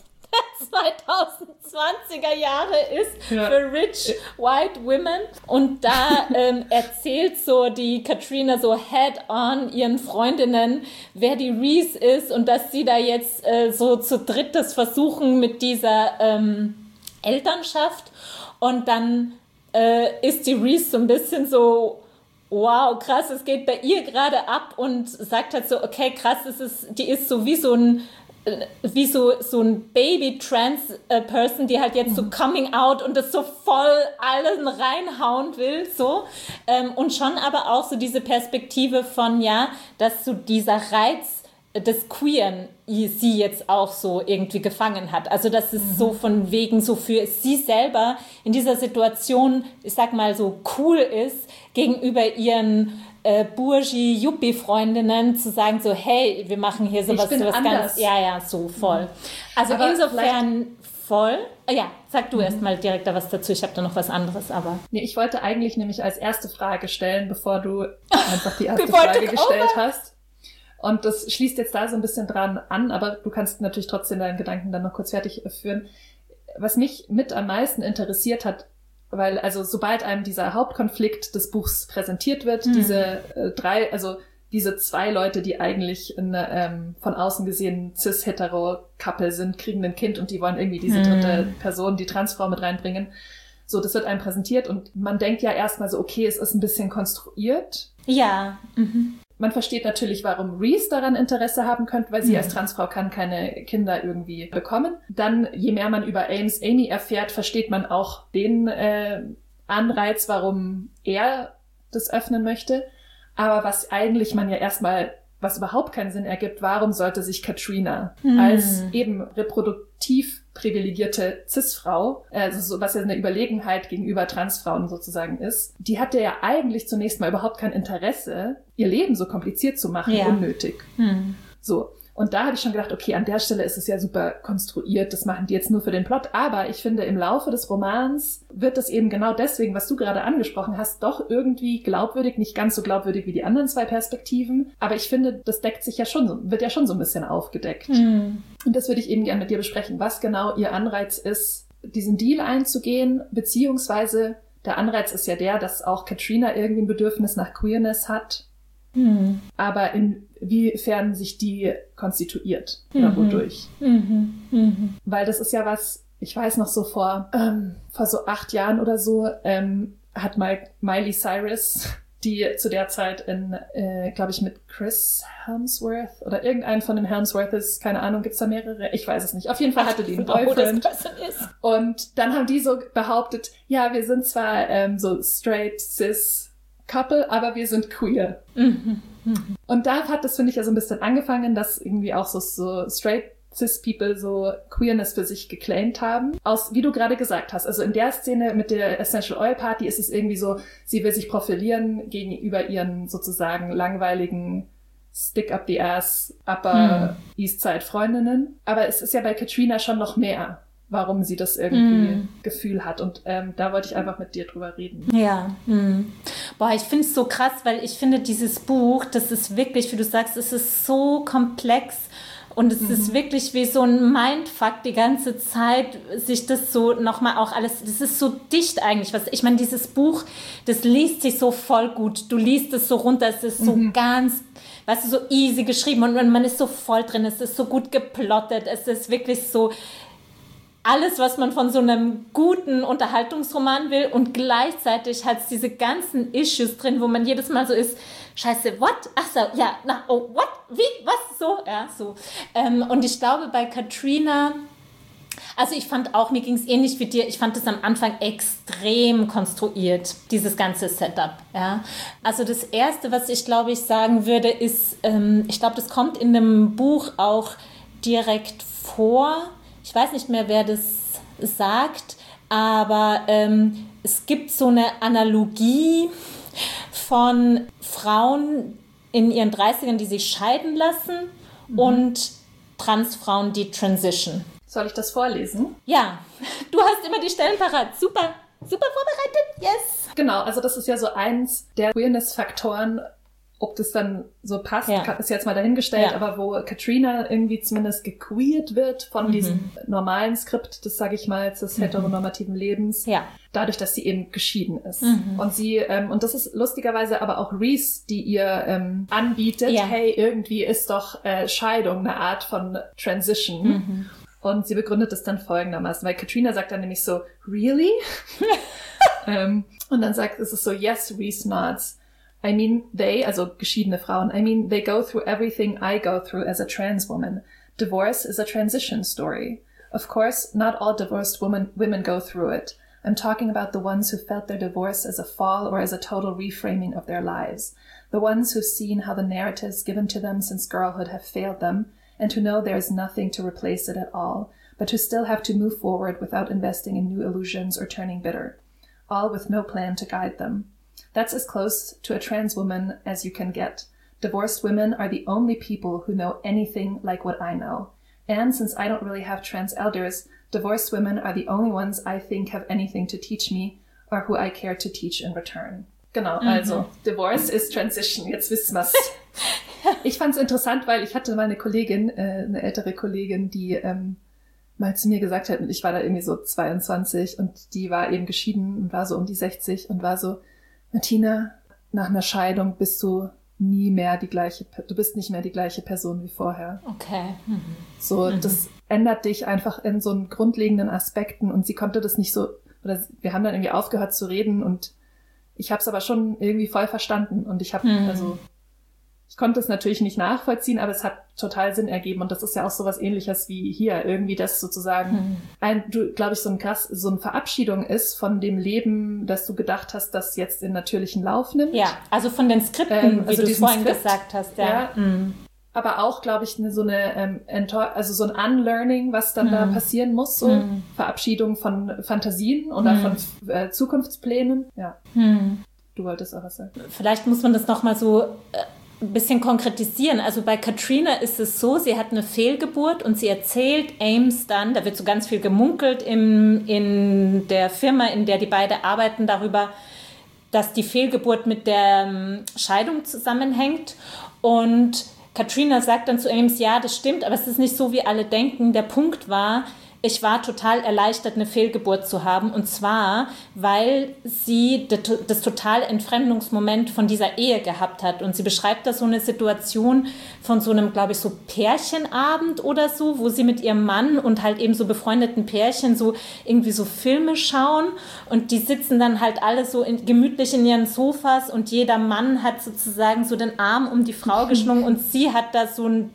zweitausendzwanziger Jahre ist ja. für rich white women. Und da ähm, erzählt so die Katrina so head-on ihren Freundinnen, wer die Reese ist und dass sie da jetzt äh, so zu dritt das versuchen mit dieser ähm, Elternschaft. Und dann äh, ist die Reese so ein bisschen so, wow, krass, es geht bei ihr gerade ab und sagt halt so, okay, krass, es ist, die ist so wie so ein wie so, so ein Baby-Trans-Person, die halt jetzt so coming out und das so voll allen reinhauen will, so. Ähm, und schon aber auch so diese Perspektive von, ja, dass so dieser Reiz des Queeren sie jetzt auch so irgendwie gefangen hat. Also, dass es mhm. so von wegen so für sie selber in dieser Situation, ich sag mal so cool ist, gegenüber ihren Äh, Bourgie-Yuppie-Freundinnen zu sagen so, hey, wir machen hier sowas, sowas ganz, ja, ja, so voll. Also aber insofern voll. Ja, sag du mhm. erst mal direkt da was dazu. Ich habe da noch was anderes, aber. Nee, ich wollte eigentlich nämlich als erste Frage stellen, bevor du einfach die erste Frage gestellt over. hast. Und das schließt jetzt da so ein bisschen dran an, aber du kannst natürlich trotzdem deinen Gedanken dann noch kurz fertig führen. Was mich mit am meisten interessiert hat, weil, also, sobald einem dieser Hauptkonflikt des Buchs präsentiert wird, mhm. diese äh, drei, also diese zwei Leute, die eigentlich eine, ähm, von außen gesehen cis-hetero-Couple sind, kriegen ein Kind und die wollen irgendwie diese dritte mhm. Person, die Transfrau mit reinbringen. So, das wird einem präsentiert und man denkt ja erstmal so, okay, es ist ein bisschen konstruiert. Ja. Mhm. Man versteht natürlich, warum Reese daran Interesse haben könnte, weil sie mhm. als Transfrau kann keine Kinder irgendwie bekommen. Dann, je mehr man über Ames Amy erfährt, versteht man auch den äh, Anreiz, warum er das öffnen möchte. Aber was eigentlich man ja erstmal, was überhaupt keinen Sinn ergibt, warum sollte sich Katrina mhm. als eben reproduktiv privilegierte Cis-Frau, also so, was ja eine Überlegenheit gegenüber Transfrauen sozusagen ist, die hatte ja eigentlich zunächst mal überhaupt kein Interesse, ihr Leben so kompliziert zu machen, ja. unnötig. Hm. So. Und da habe ich schon gedacht, okay, an der Stelle ist es ja super konstruiert, das machen die jetzt nur für den Plot, aber ich finde, im Laufe des Romans wird es eben genau deswegen, was du gerade angesprochen hast, doch irgendwie glaubwürdig, nicht ganz so glaubwürdig wie die anderen zwei Perspektiven, aber ich finde, das deckt sich ja schon, wird ja schon so ein bisschen aufgedeckt. Mhm. Und das würde ich eben gerne mit dir besprechen, was genau ihr Anreiz ist, diesen Deal einzugehen, beziehungsweise der Anreiz ist ja der, dass auch Katrina irgendwie ein Bedürfnis nach Queerness hat, mhm. aber inwiefern sich die konstituiert mhm. oder wodurch. Mhm. Mhm. Weil das ist ja was, ich weiß noch so vor, ähm, vor so acht Jahren oder so, ähm, hat mal Miley Cyrus die zu der Zeit in, äh, glaube ich, mit Chris Hemsworth oder irgendeinen von den Hemsworths, keine Ahnung, gibt's da mehrere? Ich weiß es nicht. Auf jeden Fall hatte die einen Boyfriend. Und dann haben die so behauptet, ja, wir sind zwar ähm, so straight, cis Couple, aber wir sind queer. Mhm. Mhm. Und da hat das, finde ich, ja so ein bisschen angefangen, dass irgendwie auch so, so straight Cis-People so Queerness für sich geclaimed haben. Aus, wie du gerade gesagt hast, also in der Szene mit der Essential Oil Party ist es irgendwie so, sie will sich profilieren gegenüber ihren sozusagen langweiligen Stick-up-the-ass Upper hm. East Side Freundinnen. Aber es ist ja bei Katrina schon noch mehr, warum sie das irgendwie mm. Gefühl hat. Und ähm, da wollte ich einfach mit dir drüber reden. Ja. Mm. Boah, ich finde es so krass, weil ich finde, dieses Buch, das ist wirklich, wie du sagst, es ist so komplex und es mhm. ist wirklich wie so ein Mindfuck die ganze Zeit, sich das so nochmal auch alles, das ist so dicht eigentlich. Was ich meine, dieses Buch, das liest sich so voll gut. Du liest es so runter, es ist so mhm. ganz, weißt du, so easy geschrieben und man ist so voll drin, es ist so gut geplottet, es ist wirklich so alles, was man von so einem guten Unterhaltungsroman will und gleichzeitig hat es diese ganzen Issues drin, wo man jedes Mal so ist, scheiße, what? Ach so, ja, na, oh, what? Wie? Was? So? Ja, so. Ähm, und ich glaube, bei Katrina, also ich fand auch, mir ging es ähnlich wie dir, ich fand es am Anfang extrem konstruiert, dieses ganze Setup, ja. Also das Erste, was ich, glaube ich, sagen würde, ist, ähm, ich glaube, das kommt in dem Buch auch direkt vor. Ich weiß nicht mehr, wer das sagt, aber ähm, es gibt so eine Analogie von Frauen in ihren dreißigern, die sich scheiden lassen mhm. und Transfrauen, die transition. Soll ich das vorlesen? Ja, du hast immer die Stellen parat. Super, super vorbereitet, yes. Genau, also das ist ja so eins der Queerness-Faktoren. Ob das dann so passt, ja. ist jetzt mal dahingestellt, ja. aber wo Katrina irgendwie zumindest gequeert wird von mhm. diesem normalen Skript des, sag ich mal, des mhm. heteronormativen Lebens, ja. dadurch, dass sie eben geschieden ist. Mhm. Und sie, ähm, und das ist lustigerweise aber auch Reese, die ihr ähm, anbietet, ja. hey, irgendwie ist doch äh, Scheidung eine Art von Transition. Mhm. Und sie begründet es dann folgendermaßen, weil Katrina sagt dann nämlich so, really? ähm, und dann sagt es ist so, yes, Reese nods. I mean, they, also geschiedene Frauen, I mean, they go through everything I go through as a trans woman. Divorce is a transition story. Of course, not all divorced women, women go through it. I'm talking about the ones who felt their divorce as a fall or as a total reframing of their lives. The ones who've seen how the narratives given to them since girlhood have failed them, and who know there is nothing to replace it at all, but who still have to move forward without investing in new illusions or turning bitter. All with no plan to guide them. That's as close to a trans woman as you can get. Divorced women are the only people who know anything like what I know. And since I don't really have trans elders, divorced women are the only ones I think have anything to teach me or who I care to teach in return. Genau, mhm. also Divorce ist Transition, jetzt wissen wir's. Ich fand's interessant, weil ich hatte mal eine Kollegin, äh, eine ältere Kollegin, die ähm, mal zu mir gesagt hat, und ich war da irgendwie so zweiundzwanzig und die war eben geschieden und war so um die sechzig und war so, Martina, nach einer Scheidung bist du nie mehr die gleiche, du bist nicht mehr die gleiche Person wie vorher. Okay. Mhm. So, mhm. das ändert dich einfach in so einen grundlegenden Aspekten und sie konnte das nicht so, oder wir haben dann irgendwie aufgehört zu reden und ich habe es aber schon irgendwie voll verstanden und ich habe, mhm. also ich konnte es natürlich nicht nachvollziehen, aber es hat total Sinn ergeben und das ist ja auch sowas Ähnliches wie hier, irgendwie das sozusagen, mhm. ein, du, glaube ich, so ein krass, so eine Verabschiedung ist von dem Leben, das du gedacht hast, das jetzt den natürlichen Lauf nimmt. Ja, also von den Skripten, ähm, also wie du es vorhin Skript, gesagt hast, ja. ja mhm. Aber auch, glaube ich, eine, so eine, ähm, Entor- also so ein Unlearning, was dann mhm. da passieren muss, so mhm. Verabschiedung von Fantasien oder mhm. von äh, Zukunftsplänen. Ja. Mhm. Du wolltest auch was sagen. Vielleicht muss man das nochmal so äh, ein bisschen konkretisieren. Also bei Katrina ist es so, sie hat eine Fehlgeburt und sie erzählt Ames dann, da wird so ganz viel gemunkelt im, in der Firma, in der die beiden arbeiten, darüber, dass die Fehlgeburt mit der um, Scheidung zusammenhängt. Und Katrina sagt dann zu Ames, ja, das stimmt, aber es ist nicht so, wie alle denken. Der Punkt war, ich war total erleichtert, eine Fehlgeburt zu haben. Und zwar, weil sie das totale Entfremdungsmoment von dieser Ehe gehabt hat. Und sie beschreibt da so eine Situation von so einem, glaube ich, so Pärchenabend oder so, wo sie mit ihrem Mann und halt eben so befreundeten Pärchen so irgendwie so Filme schauen. Und die sitzen dann halt alle so in, gemütlich in ihren Sofas und jeder Mann hat sozusagen so den Arm um die Frau geschlungen und sie hat da so eine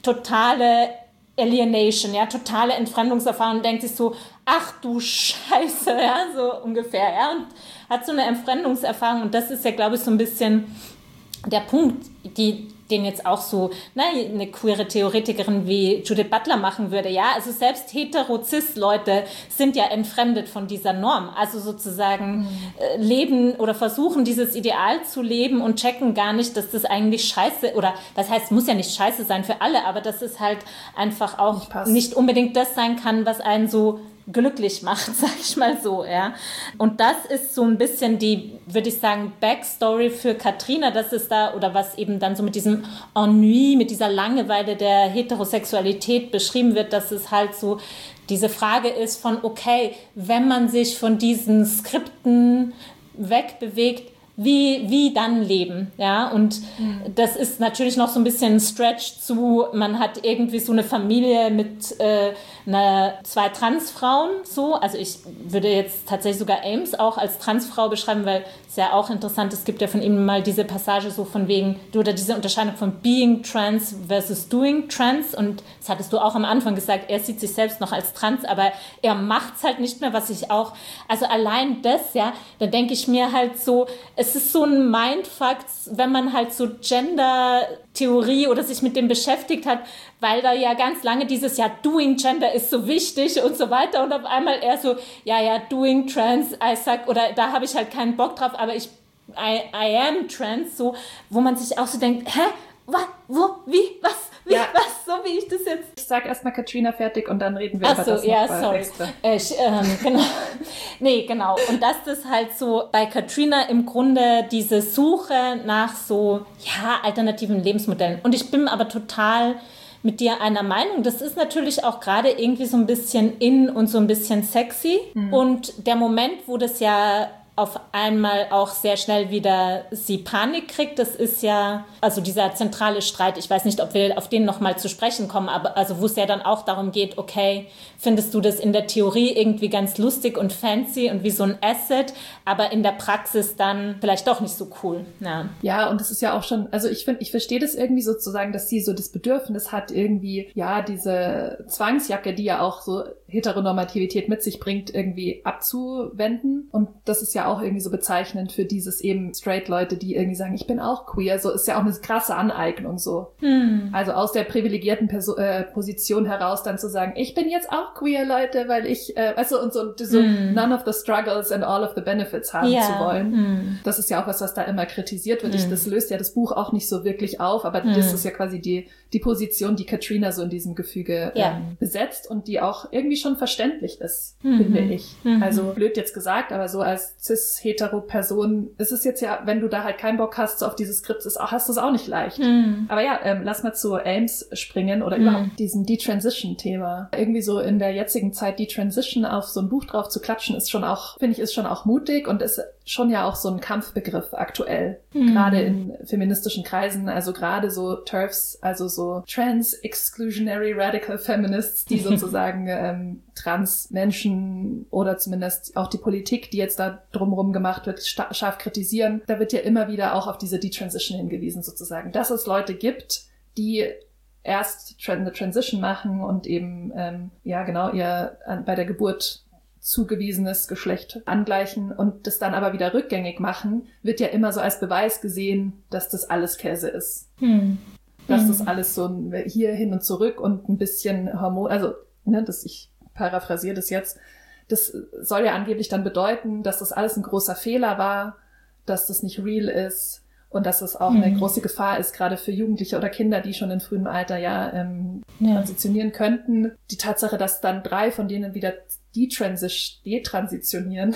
totale Alienation, ja, totale Entfremdungserfahrung und denkt sich so, ach du Scheiße, ja, so ungefähr, ja, und hat so eine Entfremdungserfahrung und das ist ja, glaube ich, so ein bisschen der Punkt, die, den jetzt auch so na, eine queere Theoretikerin wie Judith Butler machen würde, ja, also selbst hetero-cis-Leute sind ja entfremdet von dieser Norm, also sozusagen mhm. äh, leben oder versuchen dieses Ideal zu leben und checken gar nicht, dass das eigentlich scheiße, oder das heißt, muss ja nicht scheiße sein für alle, aber dass es halt einfach auch nicht, nicht unbedingt das sein kann, was einen so glücklich macht, sag ich mal so, ja. Und das ist so ein bisschen die, würde ich sagen, Backstory für Katrina, dass es da, oder was eben dann so mit diesem Ennui, mit dieser Langeweile der Heterosexualität beschrieben wird, dass es halt so diese Frage ist von, okay, wenn man sich von diesen Skripten wegbewegt, Wie, wie dann leben, ja, und mhm. das ist natürlich noch so ein bisschen ein Stretch zu, man hat irgendwie so eine Familie mit äh, einer, zwei Transfrauen, so, also ich würde jetzt tatsächlich sogar Ames auch als Transfrau beschreiben, weil es ja auch interessant ist, es gibt ja von ihm mal diese Passage so von wegen, oder diese Unterscheidung von being trans versus doing trans, und das hattest du auch am Anfang gesagt, er sieht sich selbst noch als trans, aber er macht's halt nicht mehr, was ich auch, also allein das, ja, da denke ich mir halt so, es ist so ein Mindfuck, wenn man halt so Gender-Theorie oder sich mit dem beschäftigt hat, weil da ja ganz lange dieses Jahr Doing Gender ist so wichtig und so weiter und auf einmal eher so, ja, ja, Doing Trans, I suck, oder da habe ich halt keinen Bock drauf, aber ich, I, I am trans, so, wo man sich auch so denkt, hä, was, wo, wie, was, wie, ja. was, so wie ich das jetzt... Ich sag erstmal Katrina fertig und dann reden wir Ach über so, das ja, noch sorry. Äh, ich, ähm, genau. Nee, genau. Und dass das halt so bei Katrina im Grunde diese Suche nach so, ja, alternativen Lebensmodellen. Und ich bin aber total mit dir einer Meinung. Das ist natürlich auch gerade irgendwie so ein bisschen in und so ein bisschen sexy. Mhm. Und der Moment, wo das ja auf einmal auch sehr schnell wieder sie Panik kriegt. Das ist ja, also dieser zentrale Streit, ich weiß nicht, ob wir auf den nochmal zu sprechen kommen, aber also wo es ja dann auch darum geht, okay, findest du das in der Theorie irgendwie ganz lustig und fancy und wie so ein Asset, aber in der Praxis dann vielleicht doch nicht so cool. Ja, ja, und das ist ja auch schon, also ich finde, ich verstehe das irgendwie sozusagen, dass sie so das Bedürfnis hat, irgendwie, ja, diese Zwangsjacke, die ja auch so Heteronormativität mit sich bringt, irgendwie abzuwenden. Und das ist ja auch irgendwie so bezeichnend für dieses eben Straight-Leute, die irgendwie sagen, ich bin auch queer. So ist ja auch eine krasse Aneignung so. Hm. Also aus der privilegierten Perso- äh, Position heraus dann zu sagen, ich bin jetzt auch queer, Leute, weil ich, äh, weißt du, und so, so hm. none of the struggles and all of the benefits haben ja. zu wollen. Hm. Das ist ja auch was, was da immer kritisiert wird. Hm. Ich, das löst ja das Buch auch nicht so wirklich auf, aber hm. das ist ja quasi die, die Position, die Katrina so in diesem Gefüge ja. ähm, besetzt und die auch irgendwie schon verständlich ist, mhm. finde ich. Mhm. Also blöd jetzt gesagt, aber so als cis-hetero-Person ist es jetzt ja, wenn du da halt keinen Bock hast so auf dieses Skript, ist, hast du es auch nicht leicht. Mhm. Aber ja, ähm, lass mal zu Ames springen oder mhm. überhaupt diesem Detransition-Thema. Irgendwie so in der jetzigen Zeit Detransition auf so ein Buch drauf zu klatschen, ist schon auch, finde ich, ist schon auch mutig und ist schon ja auch so ein Kampfbegriff aktuell. Mhm. Gerade in feministischen Kreisen, also gerade so TERFs, also so Trans-Exclusionary Radical Feminists, die sozusagen ähm, Trans-Menschen oder zumindest auch die Politik, die jetzt da drumherum gemacht wird, sta- scharf kritisieren. Da wird ja immer wieder auch auf diese Detransition hingewiesen sozusagen, dass es Leute gibt, die erst eine Transition machen und eben, ähm, ja genau, ihr an, bei der Geburt zugewiesenes Geschlecht angleichen und das dann aber wieder rückgängig machen, wird ja immer so als Beweis gesehen, dass das alles Käse ist. Hm. Dass hm. das alles so ein hier hin und zurück und ein bisschen Hormon, also, ne, das, ich paraphrasiere das jetzt, das soll ja angeblich dann bedeuten, dass das alles ein großer Fehler war, dass das nicht real ist und dass es auch hm. eine große Gefahr ist, gerade für Jugendliche oder Kinder, die schon in frühem Alter ja, ähm, ja. transitionieren könnten. Die Tatsache, dass dann drei von denen wieder detransi- detransitionieren,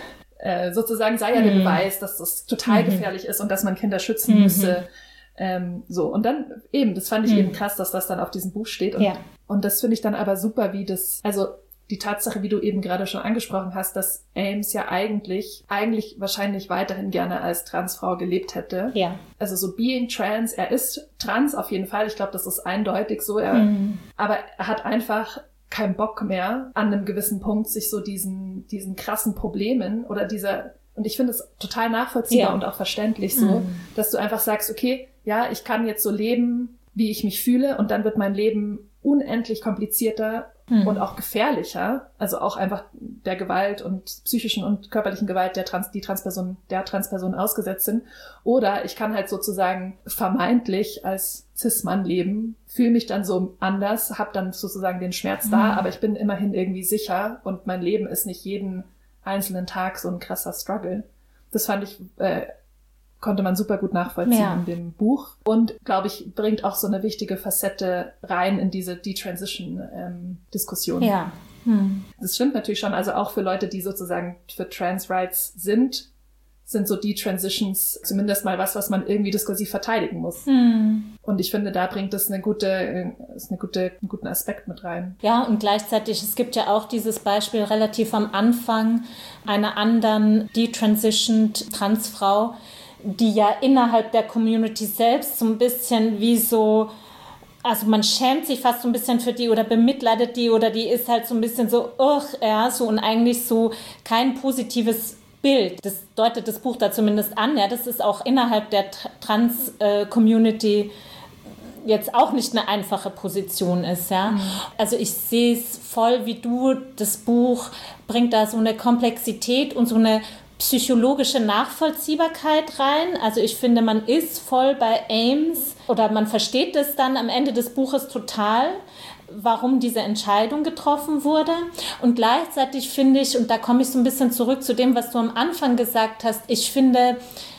äh, sozusagen sei ja der mhm. Beweis, dass das total mhm. gefährlich ist und dass man Kinder schützen mhm. müsse. Ähm, so, und dann eben, das fand ich mhm. eben krass, dass das dann auf diesem Buch steht. Und, ja. und das finde ich dann aber super, wie das, also die Tatsache, wie du eben gerade schon angesprochen hast, dass Ames ja eigentlich, eigentlich wahrscheinlich weiterhin gerne als Transfrau gelebt hätte. Ja. Also so being trans, er ist trans auf jeden Fall, ich glaube, das ist eindeutig so, er, Mhm. aber er hat einfach keinen Bock mehr an einem gewissen Punkt, sich so diesen, diesen krassen Problemen oder dieser, und ich finde es total nachvollziehbar Ja. und auch verständlich so, Mhm. dass du einfach sagst, okay, ja, ich kann jetzt so leben, wie ich mich fühle, und dann wird mein Leben unendlich komplizierter Mhm. und auch gefährlicher, also auch einfach der Gewalt und psychischen und körperlichen Gewalt, der Trans, die Transperson, der Transperson ausgesetzt sind. Oder ich kann halt sozusagen vermeintlich als Cis-Mann leben, fühle mich dann so anders, habe dann sozusagen den Schmerz da, Mhm. aber ich bin immerhin irgendwie sicher und mein Leben ist nicht jeden einzelnen Tag so ein krasser Struggle. Das fand ich, äh, konnte man super gut nachvollziehen Ja. in dem Buch. Und, glaube ich, bringt auch so eine wichtige Facette rein in diese Detransition-Diskussion. Ja. Mhm. Das stimmt natürlich schon. Also auch für Leute, die sozusagen für Trans Rights sind, sind so Detransitions zumindest mal was, was man irgendwie diskursiv verteidigen muss. Mhm. Und ich finde, da bringt es eine gute, ist eine gute, einen guten Aspekt mit rein. Ja, und gleichzeitig, es gibt ja auch dieses Beispiel relativ am Anfang einer anderen detransitioned Transfrau, die ja innerhalb der Community selbst so ein bisschen wie so, also man schämt sich fast so ein bisschen für die oder bemitleidet die oder die ist halt so ein bisschen so, ugh, ja, so und eigentlich so kein positives Bild. Das deutet das Buch da zumindest an, ja, das ist auch innerhalb der Trans-Community jetzt auch nicht eine einfache Position ist, ja. Mhm. Also ich sehe es voll wie du, das Buch bringt da so eine Komplexität und so eine psychologische Nachvollziehbarkeit rein. Also ich finde, man ist voll bei Ames oder man versteht es dann am Ende des Buches total, warum diese Entscheidung getroffen wurde. Und gleichzeitig finde ich, und da komme ich so ein bisschen zurück zu dem, was du am Anfang gesagt hast, ich finde,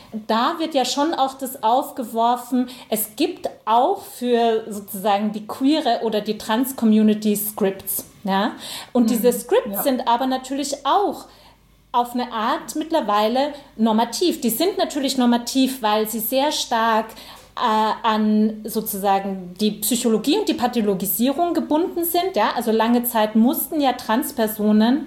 da wird ja schon auch das aufgeworfen, es gibt auch für sozusagen die queere oder die Trans-Community Scripts. Ja? Und mhm, diese Scripts ja. sind aber natürlich auch auf eine Art mittlerweile normativ. Die sind natürlich normativ, weil sie sehr stark äh, an sozusagen die Psychologie und die Pathologisierung gebunden sind. Ja? Also lange Zeit mussten ja Transpersonen,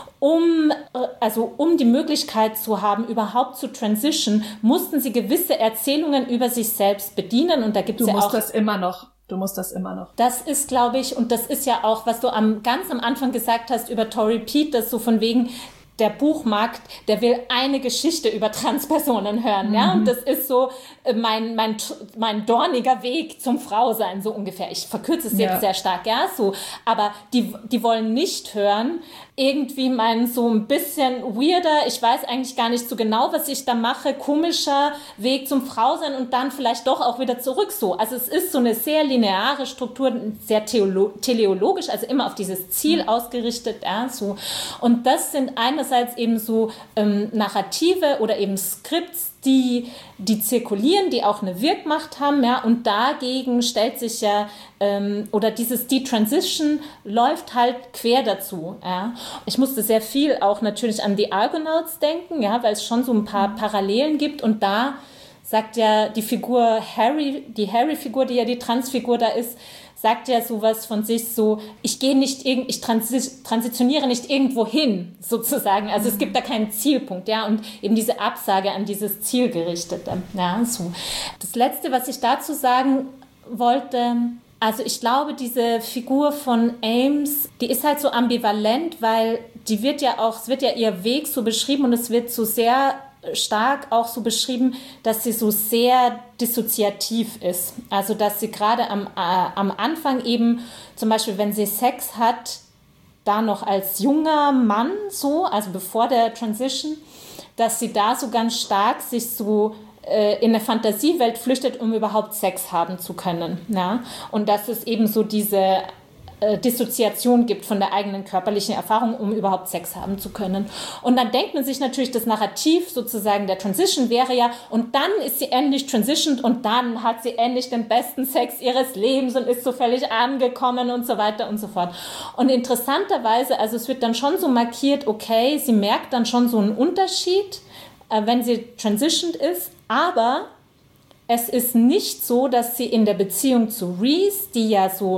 um, also um die Möglichkeit zu haben, überhaupt zu transition, mussten sie gewisse Erzählungen über sich selbst bedienen. Und da gibt es ja auch... Du musst das immer noch. Du musst das immer noch. Das ist, glaube ich, und das ist ja auch, was du am, ganz am Anfang gesagt hast über Tori Peet, das so von wegen... Der Buchmarkt, der will eine Geschichte über Transpersonen hören, mhm. ja, und das ist so mein, mein, mein dorniger Weg zum Frausein, so ungefähr. Ich verkürze es jetzt ja. sehr stark, ja, so, aber die, die wollen nicht hören, irgendwie mein so ein bisschen weirder, ich weiß eigentlich gar nicht so genau, was ich da mache, komischer Weg zum Frausein und dann vielleicht doch auch wieder zurück, so. Also es ist so eine sehr lineare Struktur, sehr theolo- teleologisch, also immer auf dieses Ziel mhm. ausgerichtet, ja, so. Und das sind einerseits eben so ähm, Narrative oder eben Skripts, die, die zirkulieren, die auch eine Wirkmacht haben, ja, und dagegen stellt sich ja, ähm, oder dieses Detransition läuft halt quer dazu, ja. Ich musste sehr viel auch natürlich an die Argonauts denken, ja, weil es schon so ein paar Parallelen gibt und da sagt ja die Figur Harry, die Harry-Figur, die ja die Transfigur da ist, sagt ja sowas von sich so, ich gehe nicht, irg- ich transi- transitioniere nicht irgendwo hin, sozusagen. Also mhm. es gibt da keinen Zielpunkt, ja, und eben diese Absage an dieses Zielgerichtete, ja, so. Das Letzte, was ich dazu sagen wollte, also ich glaube, diese Figur von Ames, die ist halt so ambivalent, weil die wird ja auch, es wird ja ihr Weg so beschrieben und es wird so sehr stark auch so beschrieben, dass sie so sehr dissoziativ ist. Also dass sie gerade am, äh, am Anfang eben, zum Beispiel wenn sie Sex hat, da noch als junger Mann so, also bevor der Transition, dass sie da so ganz stark sich so äh, in eine Fantasiewelt flüchtet, um überhaupt Sex haben zu können. Ja? Und dass es eben so diese Dissoziation gibt von der eigenen körperlichen Erfahrung, um überhaupt Sex haben zu können. Und dann denkt man sich natürlich, das Narrativ sozusagen der Transition wäre ja, und dann ist sie endlich transitioned und dann hat sie endlich den besten Sex ihres Lebens und ist so völlig angekommen und so weiter und so fort. Und interessanterweise, also es wird dann schon so markiert, okay, sie merkt dann schon so einen Unterschied, äh, wenn sie transitioned ist, aber es ist nicht so, dass sie in der Beziehung zu Reese, die ja so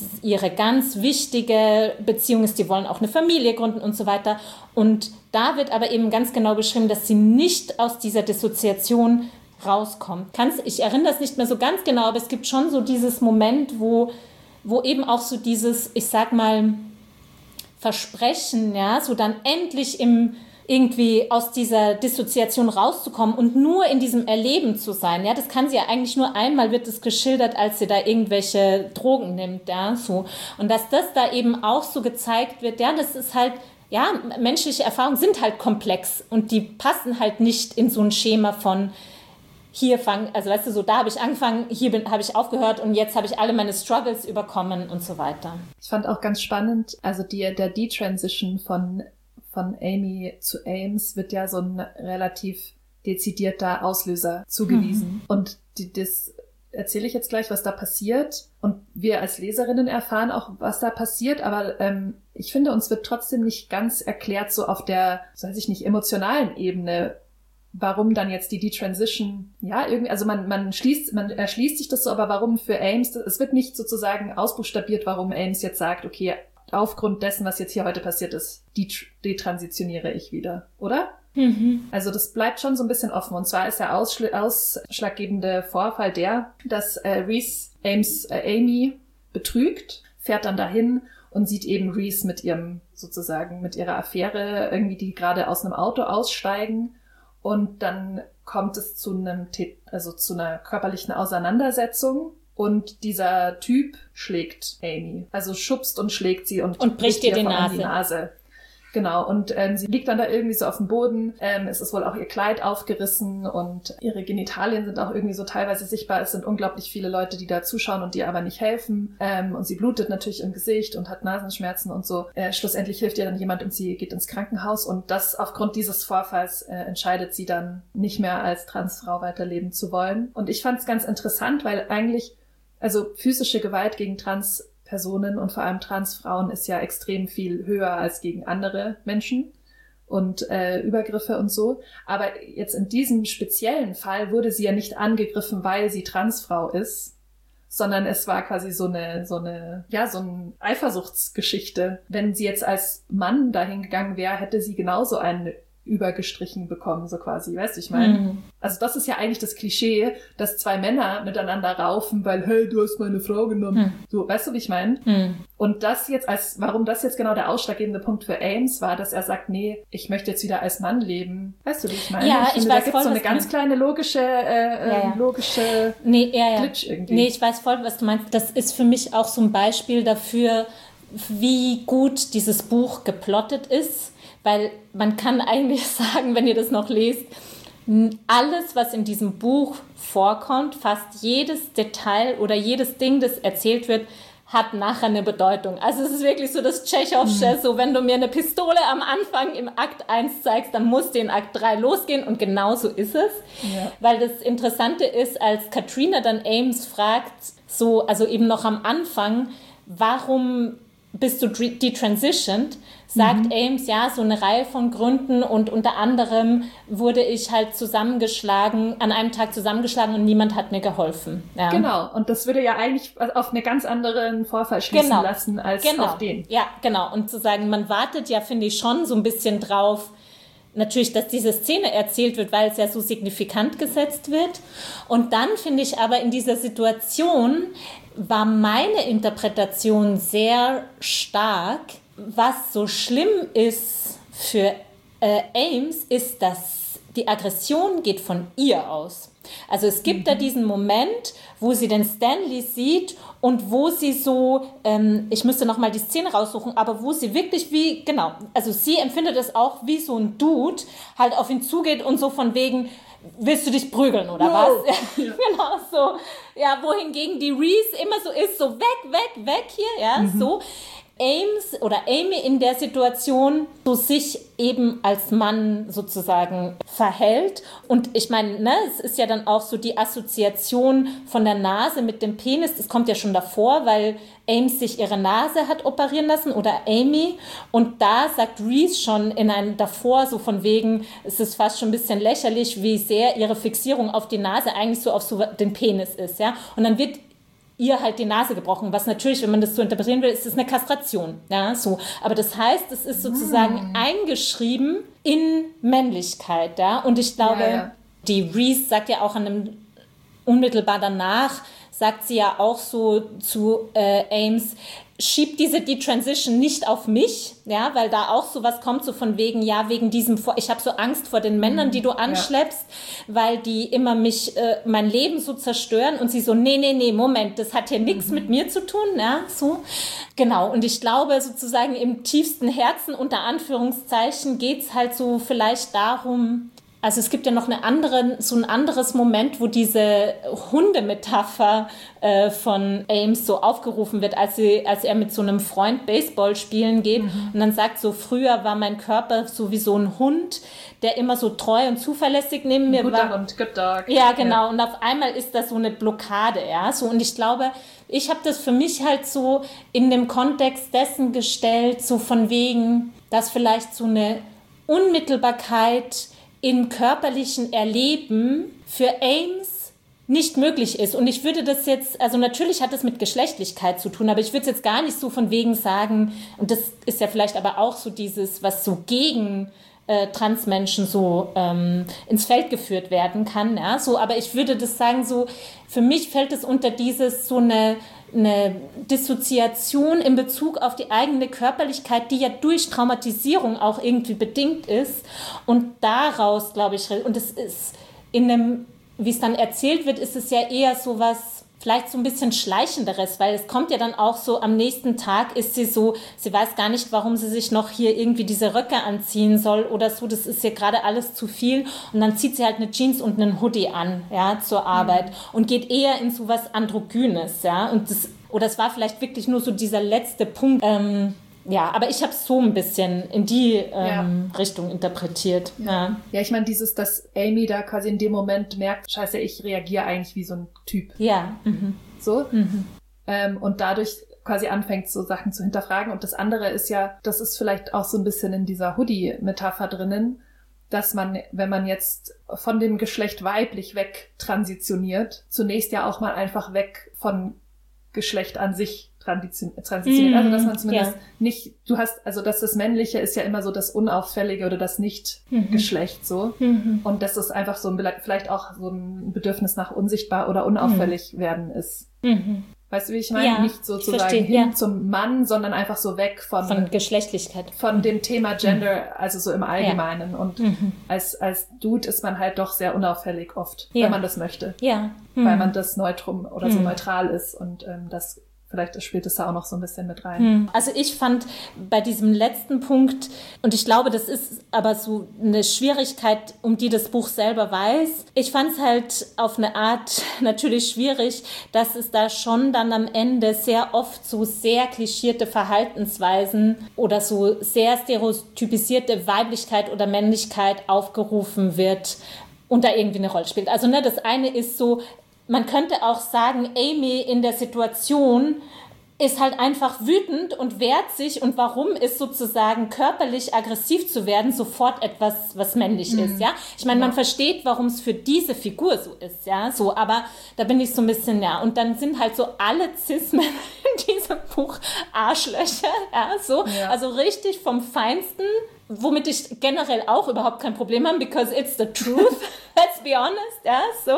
ihre ganz wichtige Beziehung ist, die wollen auch eine Familie gründen und so weiter. Und da wird aber eben ganz genau beschrieben, dass sie nicht aus dieser Dissoziation rauskommt. Kannst, ich erinnere das nicht mehr so ganz genau, aber es gibt schon so dieses Moment, wo, wo eben auch so dieses, ich sag mal, Versprechen, ja, so dann endlich im irgendwie aus dieser Dissoziation rauszukommen und nur in diesem Erleben zu sein. Ja, das kann sie ja eigentlich nur einmal, wird es geschildert, als sie da irgendwelche Drogen nimmt. Ja, so. Und dass das da eben auch so gezeigt wird, ja, das ist halt, ja, menschliche Erfahrungen sind halt komplex und die passen halt nicht in so ein Schema von hier fangen, also weißt du, so da habe ich angefangen, hier habe ich aufgehört und jetzt habe ich alle meine Struggles überkommen und so weiter. Ich fand auch ganz spannend, also die, der Detransition von von Amy zu Ames wird ja so ein relativ dezidierter Auslöser zugewiesen. Mhm. Und die, das erzähle ich jetzt gleich, was da passiert. Und wir als Leserinnen erfahren auch, was da passiert. Aber ähm, ich finde, uns wird trotzdem nicht ganz erklärt, so auf der, so weiß ich nicht, emotionalen Ebene, warum dann jetzt die Detransition, ja, irgendwie, also man, man schließt, man erschließt sich das so, aber warum für Ames, es wird nicht sozusagen ausbuchstabiert, warum Ames jetzt sagt, okay, aufgrund dessen, was jetzt hier heute passiert ist, detransitioniere ich wieder, oder? Mhm. Also das bleibt schon so ein bisschen offen. Und zwar ist der ausschl- ausschlaggebende Vorfall der, dass äh, Reese Ames, äh, Amy betrügt, fährt dann dahin und sieht eben Reese mit ihrem, sozusagen, mit ihrer Affäre, irgendwie die gerade aus einem Auto aussteigen. Und dann kommt es zu einem, also zu einer körperlichen Auseinandersetzung. Und dieser Typ schlägt Amy, also schubst und schlägt sie und, und bricht ihr die Nase. die Nase. Genau, und ähm, sie liegt dann da irgendwie so auf dem Boden. Ähm, es ist wohl auch ihr Kleid aufgerissen und ihre Genitalien sind auch irgendwie so teilweise sichtbar. Es sind unglaublich viele Leute, die da zuschauen und ihr aber nicht helfen. Ähm, und sie blutet natürlich im Gesicht und hat Nasenschmerzen und so. Äh, schlussendlich hilft ihr dann jemand und sie geht ins Krankenhaus. Und das aufgrund dieses Vorfalls äh, entscheidet sie dann nicht mehr als Transfrau weiterleben zu wollen. Und ich fand es ganz interessant, weil eigentlich, also physische Gewalt gegen Transpersonen und vor allem Transfrauen ist ja extrem viel höher als gegen andere Menschen und äh, Übergriffe und so. Aber jetzt in diesem speziellen Fall wurde sie ja nicht angegriffen, weil sie Transfrau ist, sondern es war quasi so eine, so eine, ja, so eine Eifersuchtsgeschichte. Wenn sie jetzt als Mann dahin gegangen wäre, hätte sie genauso einen übergestrichen bekommen, so quasi, weißt du, ich meine. Mhm. Also das ist ja eigentlich das Klischee, dass zwei Männer miteinander raufen, weil, hey, du hast meine Frau genommen. Mhm. So, weißt du, wie ich meine? Mhm. Und das jetzt als, warum das jetzt genau der ausschlaggebende Punkt für Ames war, dass er sagt, nee, ich möchte jetzt wieder als Mann leben. Weißt du, wie ich meine? Ja, ich, ich finde, weiß da voll, gibt's so eine ganz kleine logische, äh, ja, ja. logische nee, ja, ja. Glitch irgendwie. Nee, ich weiß voll, was du meinst. Das ist für mich auch so ein Beispiel dafür, wie gut dieses Buch geplottet ist. Weil man kann eigentlich sagen, wenn ihr das noch lest, alles, was in diesem Buch vorkommt, fast jedes Detail oder jedes Ding, das erzählt wird, hat nachher eine Bedeutung. Also es ist wirklich so das Tschechovsche, mhm. so wenn du mir eine Pistole am Anfang im Akt eins zeigst, dann muss die in Akt drei losgehen und genau so ist es. Ja. Weil das Interessante ist, als Katrina dann Ames fragt, so, also eben noch am Anfang, warum bist du detransitioned, sagt mhm. Ames, ja, so eine Reihe von Gründen und unter anderem wurde ich halt zusammengeschlagen, an einem Tag zusammengeschlagen und niemand hat mir geholfen. Ja. Genau, und das würde ja eigentlich auf einen ganz anderen Vorfall schließen genau. lassen als genau. auf den. Ja, genau, und zu sagen, man wartet ja, finde ich, schon so ein bisschen drauf, natürlich, dass diese Szene erzählt wird, weil es ja so signifikant gesetzt wird. Und dann finde ich aber in dieser Situation war meine Interpretation sehr stark. Was so schlimm ist für äh, Ames, ist, dass die Aggression geht von ihr aus. Also es gibt mhm. da diesen Moment, wo sie den Stanley sieht und wo sie so, ähm, ich müsste noch mal die Szene raussuchen, aber wo sie wirklich wie, genau, also sie empfindet es auch wie so ein Dude, halt auf ihn zugeht und so von wegen, willst du dich prügeln oder wow. was? Ja, genau so. Ja, wohingegen die Reese immer so ist, so weg, weg, weg hier, ja, mhm. so. Ames oder Amy in der Situation so sich eben als Mann sozusagen verhält. Und ich meine, ne, es ist ja dann auch so die Assoziation von der Nase mit dem Penis, das kommt ja schon davor, weil Ames sich ihre Nase hat operieren lassen oder Amy. Und da sagt Reese schon in einem davor so von wegen, es ist fast schon ein bisschen lächerlich, wie sehr ihre Fixierung auf die Nase eigentlich so auf so den Penis ist, ja. Und dann wird ihr halt die Nase gebrochen, was natürlich, wenn man das so interpretieren will, ist es eine Kastration, ja, so. Aber das heißt, es ist sozusagen mm. eingeschrieben in Männlichkeit, ja, und ich glaube, ja, ja. die Reese sagt ja auch an einem unmittelbar danach, sagt sie ja auch so zu äh, Ames, schiebt diese Detransition nicht auf mich, ja, weil da auch sowas kommt, so von wegen, ja, wegen diesem, ich habe so Angst vor den Männern, die du anschleppst, ja. weil die immer mich, äh, mein Leben so zerstören und sie so, nee, nee, nee, Moment, das hat hier nichts mhm. mit mir zu tun, ja, so. Genau, und ich glaube sozusagen im tiefsten Herzen, unter Anführungszeichen, geht's halt so vielleicht darum, also es gibt ja noch eine andere, so ein anderes Moment, wo diese Hundemetapher äh, von Ames so aufgerufen wird, als, sie, als er mit so einem Freund Baseball spielen geht. Mhm. Und dann sagt so, früher war mein Körper so wie so ein Hund, der immer so treu und zuverlässig neben mir Guter war. Guter Hund, good dog. Ja, genau. Ja. Und auf einmal ist das so eine Blockade, ja. So, und ich glaube, ich habe das für mich halt so in dem Kontext dessen gestellt, so von wegen, dass vielleicht so eine Unmittelbarkeit im körperlichen Erleben für Ames nicht möglich ist. Und ich würde das jetzt, also natürlich hat das mit Geschlechtlichkeit zu tun, aber ich würde es jetzt gar nicht so von wegen sagen, und das ist ja vielleicht aber auch so dieses, was so gegen äh, Transmenschen so ähm, ins Feld geführt werden kann, ja, so, aber ich würde das sagen, so, für mich fällt es unter dieses so eine eine Dissoziation in Bezug auf die eigene Körperlichkeit, die ja durch Traumatisierung auch irgendwie bedingt ist. Und daraus, glaube ich, und es ist in einem, wie es dann erzählt wird, ist es ja eher so was, vielleicht so ein bisschen Schleichenderes, weil es kommt ja dann auch so, am nächsten Tag ist sie so, sie weiß gar nicht, warum sie sich noch hier irgendwie diese Röcke anziehen soll oder so, das ist ihr gerade alles zu viel und dann zieht sie halt eine Jeans und einen Hoodie an, ja, zur Arbeit mhm. und geht eher in so was Androgynes, ja, und das, oder es war vielleicht wirklich nur so dieser letzte Punkt, ähm, ja, aber ich habe es so ein bisschen in die ähm, ja. Richtung interpretiert. Ja, ja. ja, ich meine, dieses, dass Amy da quasi in dem Moment merkt, scheiße, ich reagiere eigentlich wie so ein Typ. Ja. Mhm. So. Mhm. Ähm, und dadurch quasi anfängt, so Sachen zu hinterfragen. Und das andere ist ja, das ist vielleicht auch so ein bisschen in dieser Hoodie-Metapher drinnen, dass man, wenn man jetzt von dem Geschlecht weiblich weg transitioniert, zunächst ja auch mal einfach weg von Geschlecht an sich transitioniert. Mm, also, dass man zumindest ja. nicht, du hast, also, dass das Männliche ist ja immer so das Unauffällige oder das Nicht-Geschlecht, mhm. so. Mhm. Und dass es einfach so ein, vielleicht auch so ein Bedürfnis nach unsichtbar oder unauffällig mhm. werden ist. Mhm. Weißt du, wie ich meine? Ja, nicht sozusagen verstehe, hin ja. zum Mann, sondern einfach so weg von, von Geschlechtlichkeit. Von dem Thema Gender, also so im Allgemeinen. Ja. Und mhm. als, als Dude ist man halt doch sehr unauffällig oft, ja. wenn man das möchte. Ja. Mhm. Weil man das Neutrum oder so mhm. neutral ist und ähm, das vielleicht spielt es da auch noch so ein bisschen mit rein. Also ich fand bei diesem letzten Punkt, und ich glaube, das ist aber so eine Schwierigkeit, um die das Buch selber weiß, ich fand es halt auf eine Art natürlich schwierig, dass es da schon dann am Ende sehr oft so sehr klischierte Verhaltensweisen oder so sehr stereotypisierte Weiblichkeit oder Männlichkeit aufgerufen wird und da irgendwie eine Rolle spielt. Also ne, das eine ist so, man könnte auch sagen, Amy in der Situation ist halt einfach wütend und wehrt sich und warum ist sozusagen körperlich aggressiv zu werden sofort etwas, was männlich mhm. ist, ja? Ich meine, ja. man versteht, warum es für diese Figur so ist, ja, so, aber da bin ich so ein bisschen, ja, und dann sind halt so alle Cis-Männer in diesem Buch Arschlöcher, ja, so, ja. also richtig vom Feinsten, womit ich generell auch überhaupt kein Problem habe, because it's the truth, let's be honest, ja, so.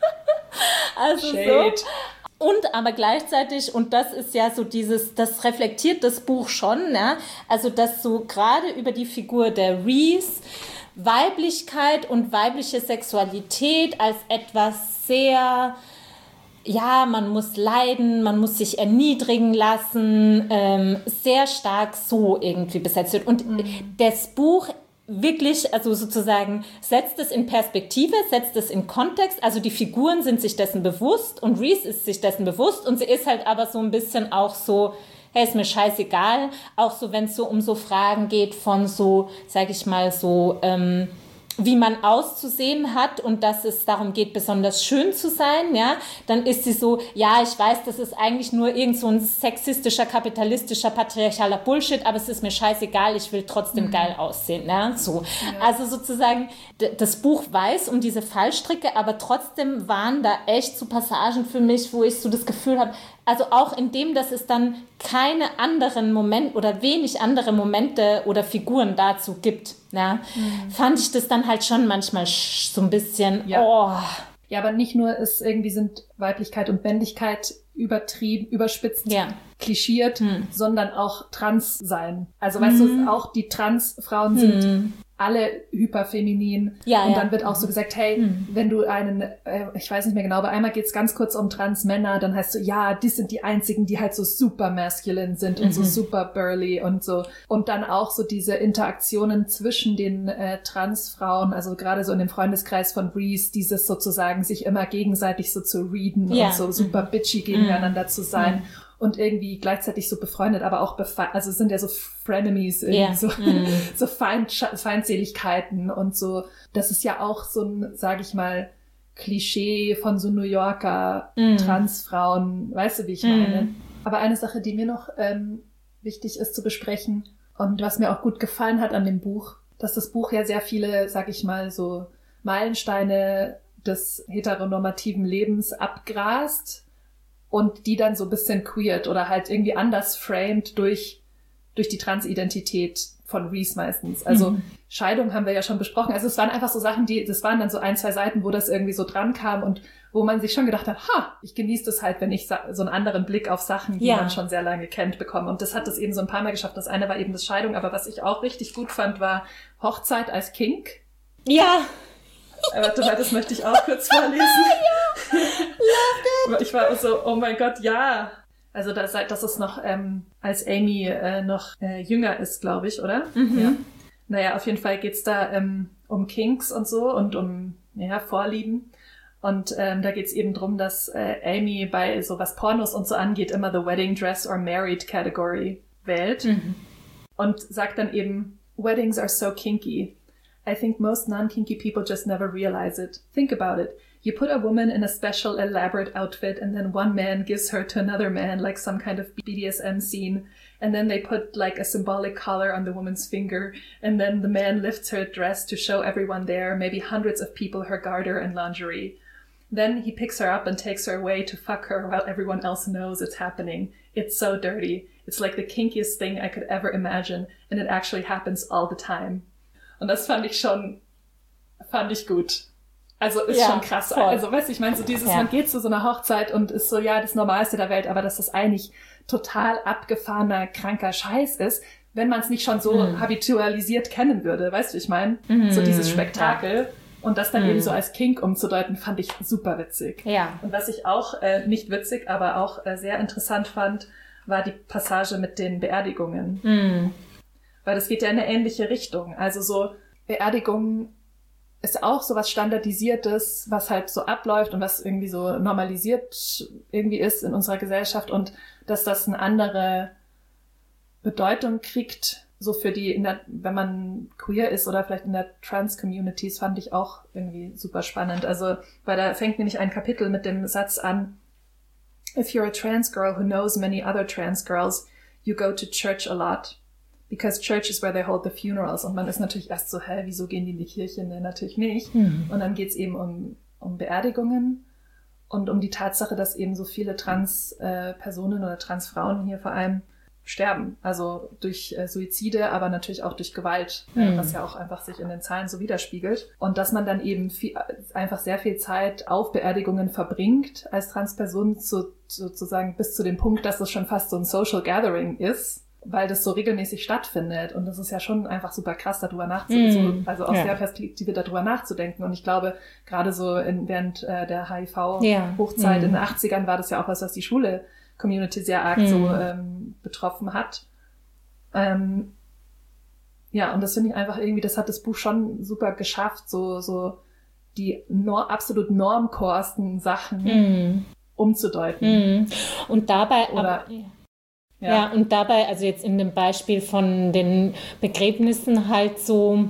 Also Shade. So. Und aber gleichzeitig, und das ist ja so dieses, das reflektiert das Buch schon, ja, also dass so gerade über die Figur der Reese Weiblichkeit und weibliche Sexualität als etwas sehr, ja, man muss leiden, man muss sich erniedrigen lassen, ähm, sehr stark so irgendwie besetzt wird. Und mhm. das Buch wirklich, also sozusagen setzt es in Perspektive, setzt es in Kontext, also die Figuren sind sich dessen bewusst und Reese ist sich dessen bewusst und sie ist halt aber so ein bisschen auch so, hey, ist mir scheißegal, auch so, wenn es so um so Fragen geht von so, sag ich mal so, ähm, wie man auszusehen hat und dass es darum geht, besonders schön zu sein, ja, dann ist sie so, ja, ich weiß, das ist eigentlich nur irgend so ein sexistischer, kapitalistischer, patriarchaler Bullshit, aber es ist mir scheißegal, ich will trotzdem mhm. geil aussehen, ja, so. Ja. Also sozusagen, d- das Buch weiß um diese Fallstricke, aber trotzdem waren da echt so Passagen für mich, wo ich so das Gefühl habe, also auch in dem, dass es dann keine anderen Momente oder wenig andere Momente oder Figuren dazu gibt, ja, mhm. fand ich das dann halt schon manchmal so ein bisschen, ja. oh. Ja, aber nicht nur ist irgendwie sind Weiblichkeit und Männlichkeit übertrieben, überspitzt, ja. klischiert, hm. sondern auch trans sein. Also weißt hm. du, auch die Transfrauen sind hm. alle hyperfeminin. Ja, und ja. dann wird auch so gesagt, hey, hm. wenn du einen, äh, ich weiß nicht mehr genau, aber einmal geht's ganz kurz um Transmänner, dann heißt so, ja, die sind die einzigen, die halt so super masculine sind und mhm. so super burly und so. Und dann auch so diese Interaktionen zwischen den äh, Transfrauen, also gerade so in dem Freundeskreis von Reese, dieses sozusagen sich immer gegenseitig so zu readen ja. und so super mhm. bitchy gegeneinander mhm. zu sein. Mhm. Und irgendwie gleichzeitig so befreundet, aber auch befe- also es sind ja so Frenemies, irgendwie yeah. so, mm. so Feind- Feindseligkeiten und so. Das ist ja auch so ein, sag ich mal, Klischee von so New Yorker mm. Transfrauen, weißt du, wie ich meine? Mm. Aber eine Sache, die mir noch ähm, wichtig ist zu besprechen und was mir auch gut gefallen hat an dem Buch, dass das Buch ja sehr viele, sag ich mal, so Meilensteine des heteronormativen Lebens abgrast und die dann so ein bisschen queert oder halt irgendwie anders framed durch, durch die Transidentität von Reese meistens. Also mhm. Scheidung haben wir ja schon besprochen. Also es waren einfach so Sachen, die, das waren dann so ein, zwei Seiten, wo das irgendwie so dran kam und wo man sich schon gedacht hat, ha, ich genieße das halt, wenn ich so einen anderen Blick auf Sachen, die ja. man schon sehr lange kennt, bekomme. Und das hat das eben so ein paar Mal geschafft. Das eine war eben das Scheidung, aber was ich auch richtig gut fand, war Hochzeit als Kink. Ja. Warte mal, das möchte ich auch kurz vorlesen. Ja, love it. Ich war so, oh mein Gott, ja. Also das, das ist noch, ähm, als Amy äh, noch äh, jünger ist, glaube ich, oder? Mhm. Ja. Naja, auf jeden Fall geht's da ähm, um Kinks und so und um ja, Vorlieben. Und ähm, da geht's eben drum, dass äh, Amy bei so was Pornos und so angeht immer the Wedding Dress or Married Category wählt. Mhm. Und sagt dann eben, Weddings are so kinky. I think most non-kinky people just never realize it. Think about it. You put a woman in a special, elaborate outfit and then one man gives her to another man like some kind of B D S M scene. And then they put like a symbolic collar on the woman's finger. And then the man lifts her dress to show everyone there, maybe hundreds of people, her garter and lingerie. Then he picks her up and takes her away to fuck her while everyone else knows it's happening. It's so dirty. It's like the kinkiest thing I could ever imagine. And it actually happens all the time. Und das fand ich schon, fand ich gut. Also ist ja, schon krass. Voll. Also weißt du, ich meine so dieses, ja. man geht zu so einer Hochzeit und ist so, ja, das Normalste der Welt, aber dass das eigentlich total abgefahrener, kranker Scheiß ist, wenn man es nicht schon so mhm. habitualisiert kennen würde. Weißt du, ich meine? Mhm. So dieses Spektakel. Ja. Und das dann mhm. eben so als Kink umzudeuten, fand ich super witzig. Ja. Und was ich auch, äh, nicht witzig, aber auch äh, sehr interessant fand, war die Passage mit den Beerdigungen. Mhm. Weil das geht ja in eine ähnliche Richtung. Also so Beerdigung ist auch so was Standardisiertes, was halt so abläuft und was irgendwie so normalisiert irgendwie ist in unserer Gesellschaft und dass das eine andere Bedeutung kriegt, so für die, in der, wenn man queer ist oder vielleicht in der Trans-Communities, fand ich auch irgendwie super spannend. Also, weil da fängt nämlich ein Kapitel mit dem Satz an, If you're a trans girl who knows many other trans girls, you go to church a lot. Because church is where they hold the funerals. Und man ist natürlich erst so, hä, wieso gehen die in die Kirche? Nee, natürlich nicht. Mhm. Und dann geht's eben um, um Beerdigungen und um die Tatsache, dass eben so viele Trans-Personen äh, oder Trans-Frauen hier vor allem sterben. Also durch äh, Suizide, aber natürlich auch durch Gewalt, mhm. äh, was ja auch einfach sich in den Zahlen so widerspiegelt. Und dass man dann eben viel, einfach sehr viel Zeit auf Beerdigungen verbringt als Transperson, zu, sozusagen bis zu dem Punkt, dass es schon fast so ein Social Gathering ist, weil das so regelmäßig stattfindet. Und das ist ja schon einfach super krass, darüber nachzudenken, mm, also aus ja. der Perspektive darüber nachzudenken. Und ich glaube, gerade so in, während äh, der H I V-Hochzeit ja. mm. in den achtzigern war das ja auch was, was die Schule-Community sehr arg mm. so ähm, betroffen hat. Ähm, ja, und das finde ich einfach irgendwie, das hat das Buch schon super geschafft, so so die nor- absolut normkorsten Sachen mm. umzudeuten. Mm. Und dabei... Oder, ab- Ja. ja, und dabei, also jetzt in dem Beispiel von den Begräbnissen halt so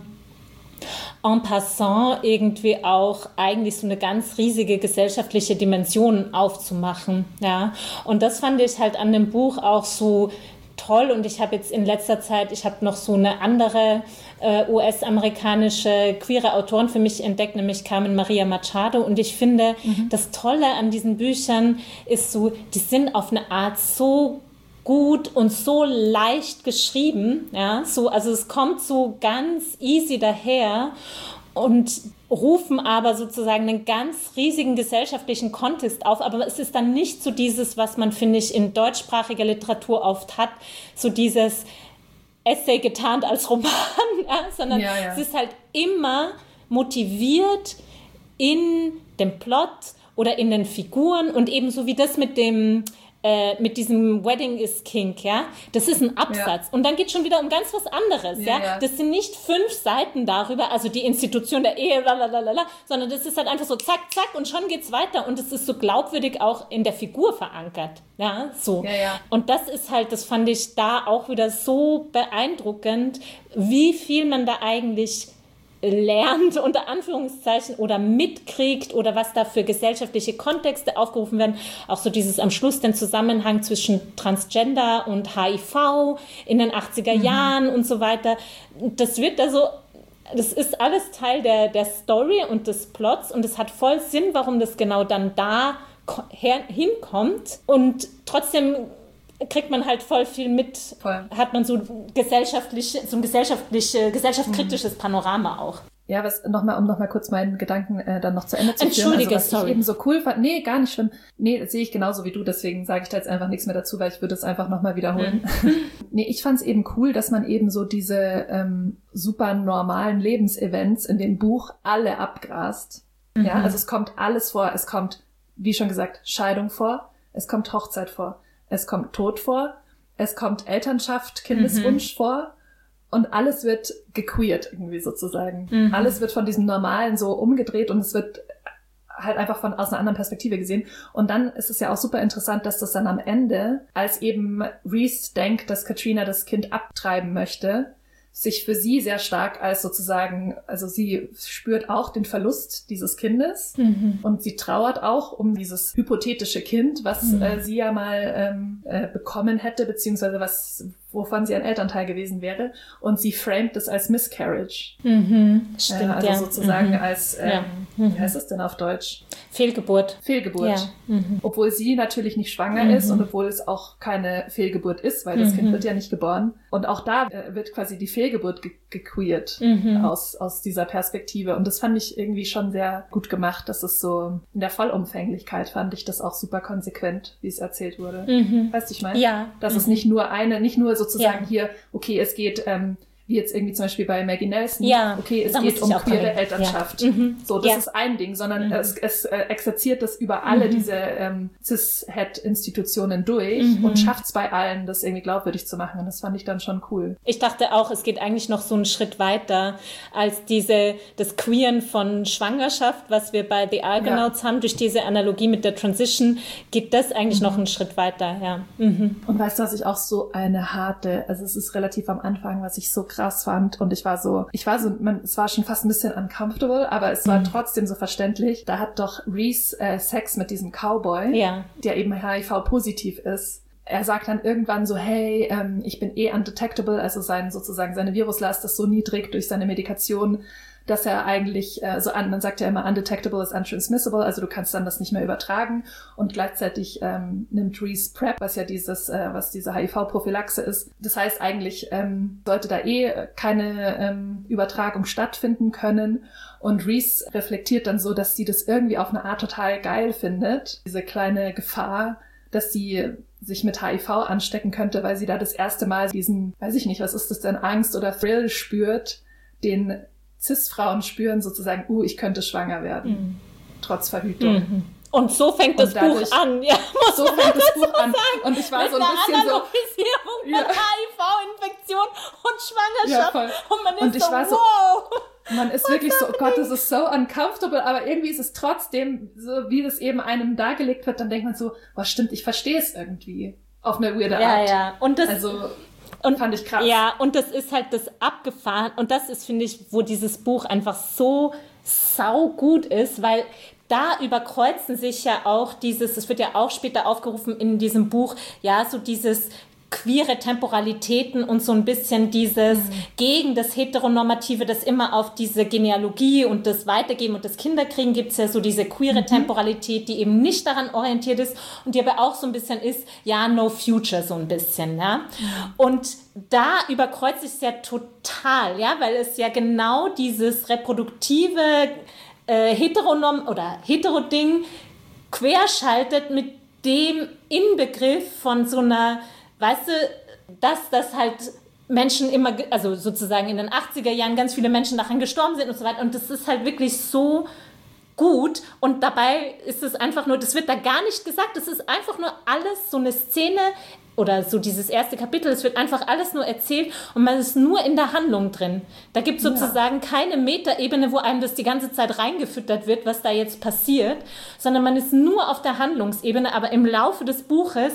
en passant irgendwie auch eigentlich so eine ganz riesige gesellschaftliche Dimension aufzumachen, ja. Und das fand ich halt an dem Buch auch so toll. Und ich habe jetzt in letzter Zeit, ich habe noch so eine andere äh, U S-amerikanische queere Autorin für mich entdeckt, nämlich Carmen Maria Machado. Und ich finde, mhm. das Tolle an diesen Büchern ist so, die sind auf eine Art so gut und so leicht geschrieben, ja, so, also es kommt so ganz easy daher und rufen aber sozusagen einen ganz riesigen gesellschaftlichen Kontext auf, aber es ist dann nicht so dieses, was man, finde ich, in deutschsprachiger Literatur oft hat, so dieses Essay getarnt als Roman, ja, sondern ja, ja. es ist halt immer motiviert in dem Plot oder in den Figuren und ebenso wie das mit dem äh, mit diesem Wedding is Kink, ja, das ist ein Absatz. Ja. Und dann geht es schon wieder um ganz was anderes, ja, ja. ja. Das sind nicht fünf Seiten darüber, also die Institution der Ehe, lalalala, sondern das ist halt einfach so zack, zack und schon geht's weiter und es ist so glaubwürdig auch in der Figur verankert, ja, so. Ja, ja. Und das ist halt, das fand ich da auch wieder so beeindruckend, wie viel man da eigentlich lernt, unter Anführungszeichen, oder mitkriegt oder was da für gesellschaftliche Kontexte aufgerufen werden. Auch so dieses am Schluss den Zusammenhang zwischen Transgender und H I V in den achtziger Jahren mhm. und so weiter. Das wird also, das ist alles Teil der, der Story und des Plots und es hat voll Sinn, warum das genau dann da her, hinkommt und trotzdem kriegt man halt voll viel mit, voll. Hat man so gesellschaftlich, so ein gesellschaftlich, gesellschaftskritisches Panorama auch. Ja, was nochmal, um nochmal kurz meinen Gedanken äh, dann noch zu Ende zu führen. Entschuldige, also, was sorry. ich eben so cool fand. Nee, gar nicht schlimm. Nee, das sehe ich genauso wie du, deswegen sage ich da jetzt einfach nichts mehr dazu, weil ich würde es einfach nochmal wiederholen. Mhm. Nee, ich fand es eben cool, dass man eben so diese ähm, super normalen Lebensevents in dem Buch alle abgrast. Mhm. Ja, also es kommt alles vor. Es kommt, wie schon gesagt, Scheidung vor. Es kommt Hochzeit vor. Es kommt Tod vor, es kommt Elternschaft, Kindeswunsch mhm. vor und alles wird gequeert irgendwie sozusagen. Mhm. Alles wird von diesem Normalen so umgedreht und es wird halt einfach von aus einer anderen Perspektive gesehen. Und dann ist es ja auch super interessant, dass das dann am Ende, als eben Reese denkt, dass Katrina das Kind abtreiben möchte, sich für sie sehr stark als sozusagen, also sie spürt auch den Verlust dieses Kindes mhm. und sie trauert auch um dieses hypothetische Kind, was mhm. äh, sie ja mal ähm, äh, bekommen hätte, beziehungsweise was, wovon sie ein Elternteil gewesen wäre. Und sie framet es als Miscarriage. Mhm. Stimmt, äh, also ja. sozusagen mhm. als, ähm, ja. mhm. wie heißt es denn auf Deutsch? Fehlgeburt. Fehlgeburt. Ja. Mhm. Obwohl sie natürlich nicht schwanger mhm. ist und obwohl es auch keine Fehlgeburt ist, weil das mhm. Kind wird ja nicht geboren. Und auch da äh, wird quasi die Fehlgeburt ge- gequeert mhm. aus, aus dieser Perspektive. Und das fand ich irgendwie schon sehr gut gemacht. Das ist so, in der Vollumfänglichkeit fand ich das auch super konsequent, wie es erzählt wurde. Mhm. Weißt du, ich meine? Ja. Dass mhm. es nicht nur eine, nicht nur sozusagen ja. hier, okay, es geht, ähm, wie jetzt irgendwie zum Beispiel bei Maggie Nelson, ja, okay, es geht um queere Elternschaft. Ja. Mhm. So, das ja. ist ein Ding, sondern mhm. es, es äh, exerziert das über alle mhm. diese ähm, Cis-Het-Institutionen durch mhm. und schafft es bei allen, das irgendwie glaubwürdig zu machen. Und das fand ich dann schon cool. Ich dachte auch, es geht eigentlich noch so einen Schritt weiter als diese, das Queeren von Schwangerschaft, was wir bei The Argonauts ja. haben, durch diese Analogie mit der Transition, geht das eigentlich mhm. noch einen Schritt weiter, ja. Mhm. Und weißt du, was ich auch so eine harte, also es ist relativ am Anfang, was ich so krass fand und ich war so, ich war so, man, es war schon fast ein bisschen uncomfortable, aber es war mhm. trotzdem so verständlich. Da hat doch Reese äh, Sex mit diesem Cowboy, ja. der eben H I V-positiv ist. Er sagt dann irgendwann so, hey, ähm, ich bin eh undetectable, also sein sozusagen seine Viruslast ist so niedrig durch seine Medikation, dass er eigentlich, äh, so an, man sagt ja immer, undetectable is untransmissible, also du kannst dann das nicht mehr übertragen und gleichzeitig ähm, nimmt Reese PrEP, was ja dieses, äh, was diese H I V-Prophylaxe ist. Das heißt eigentlich, ähm, sollte da eh keine ähm, Übertragung stattfinden können und Reese reflektiert dann so, dass sie das irgendwie auf eine Art total geil findet, diese kleine Gefahr, dass sie sich mit H I V anstecken könnte, weil sie da das erste Mal diesen, weiß ich nicht, was ist das denn, Angst oder Thrill spürt, den Cis-Frauen spüren sozusagen, uh, ich könnte schwanger werden, mhm. trotz Verhütung. Mhm. Und so fängt das dadurch, Buch an. Ja, muss so fängt das Buch an. Sagen. Und ich war mit so ein bisschen so... Analogisierung ja. mit H I V-Infektion und Schwangerschaft. Ja, und man ist und ich so, war so, wow. Man ist wirklich so, oh Gott, das ist so uncomfortable, aber irgendwie ist es trotzdem, so wie das eben einem dargelegt wird, dann denkt man so, was stimmt, ich verstehe es irgendwie. Auf eine weirde Art. Ja, ja. Und das... Also, Und, fand ich krass. Ja, und das ist halt das abgefahren. Und das ist, finde ich, wo dieses Buch einfach so saugut ist, weil da überkreuzen sich ja auch dieses, es wird ja auch später aufgerufen in diesem Buch, ja, so dieses queere Temporalitäten und so ein bisschen dieses mhm. gegen das Heteronormative, das immer auf diese Genealogie und das Weitergeben und das Kinderkriegen gibt es ja so diese queere mhm. Temporalität, die eben nicht daran orientiert ist und die aber auch so ein bisschen ist, ja, no future so ein bisschen, ja. Mhm. Und da überkreuzt sich es ja total, ja, weil es ja genau dieses reproduktive äh, Heteronorm oder Hetero-Ding querschaltet mit dem Inbegriff von so einer, weißt du, dass das halt Menschen immer, also sozusagen in den achtziger Jahren ganz viele Menschen daran gestorben sind und so weiter. Und das ist halt wirklich so gut. Und dabei ist es einfach nur, das wird da gar nicht gesagt, das ist einfach nur alles so eine Szene oder so dieses erste Kapitel, es wird einfach alles nur erzählt und man ist nur in der Handlung drin. Da gibt es sozusagen ja. keine Metaebene, wo einem das die ganze Zeit reingefüttert wird, was da jetzt passiert, sondern man ist nur auf der Handlungsebene, aber im Laufe des Buches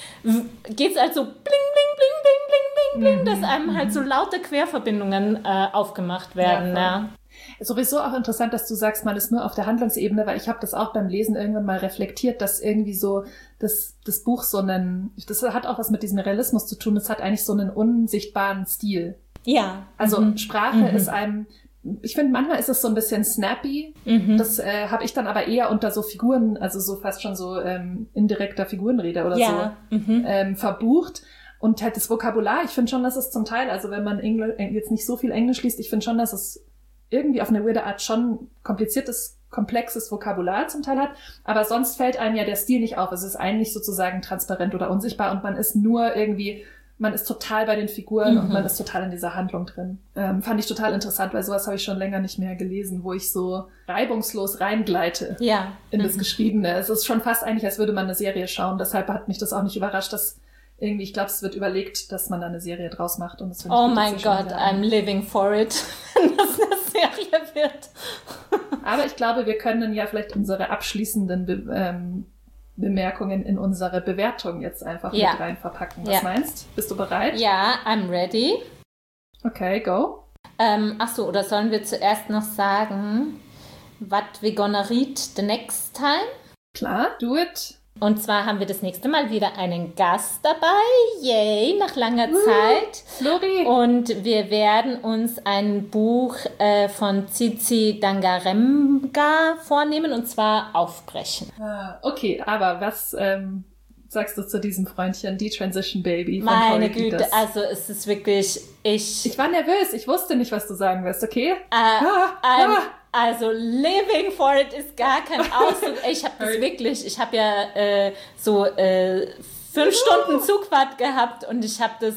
geht es halt so bling, bling, bling, bling, bling, bling, bling, mhm. dass einem halt so laute Querverbindungen äh, aufgemacht werden. Ja, ja. Sowieso auch interessant, dass du sagst, man ist nur auf der Handlungsebene, weil ich habe das auch beim Lesen irgendwann mal reflektiert, dass irgendwie so das, das Buch so einen, das hat auch was mit diesem Realismus zu tun, es hat eigentlich so einen unsichtbaren Stil. Ja. Also mhm. Sprache mhm. ist einem, ich finde, manchmal ist es so ein bisschen snappy, mhm. das äh, habe ich dann aber eher unter so Figuren, also so fast schon so ähm, indirekter Figurenrede oder ja. so mhm. ähm, verbucht. Und halt das Vokabular, ich finde schon, dass es zum Teil, also wenn man Engl- jetzt nicht so viel Englisch liest, ich finde schon, dass es irgendwie auf eine weirde Art schon kompliziertes, komplexes Vokabular zum Teil hat, aber sonst fällt einem ja der Stil nicht auf. Es ist eigentlich sozusagen transparent oder unsichtbar und man ist nur irgendwie, man ist total bei den Figuren mhm. und man ist total in dieser Handlung drin. Ähm, fand ich total interessant, weil sowas habe ich schon länger nicht mehr gelesen, wo ich so reibungslos reingleite ja. in mhm. das Geschriebene. Es ist schon fast eigentlich, als würde man eine Serie schauen. Deshalb hat mich das auch nicht überrascht, dass irgendwie, ich glaube, es wird überlegt, dass man da eine Serie draus macht. Und das finde ich oh gut, mein Gott, I'm living for it, wenn das eine Serie wird. Aber ich glaube, wir können ja vielleicht unsere abschließenden Be- ähm, Bemerkungen in unsere Bewertung jetzt einfach ja. mit rein verpacken. Was ja. meinst? Bist du bereit? Ja, I'm ready. Okay, go. Ähm, ach so, oder sollen wir zuerst noch sagen, what we gonna read the next time? Klar, do it. Und zwar haben wir das nächste Mal wieder einen Gast dabei. Yay, nach langer uh, Zeit. Flori. Und wir werden uns ein Buch äh, von Tsitsi Dangarembga vornehmen, und zwar Aufbrechen. Ah, okay, aber was ähm, sagst du zu diesem Freundchen, die Transition Baby? Von Meine Güte, also es ist wirklich, ich... Ich war nervös, ich wusste nicht, was du sagen wirst, okay? Äh, ah, ah. Also living for it ist gar kein Ausdruck. Ich habe das wirklich, ich habe ja äh, so äh, fünf Stunden Zugfahrt gehabt und ich habe das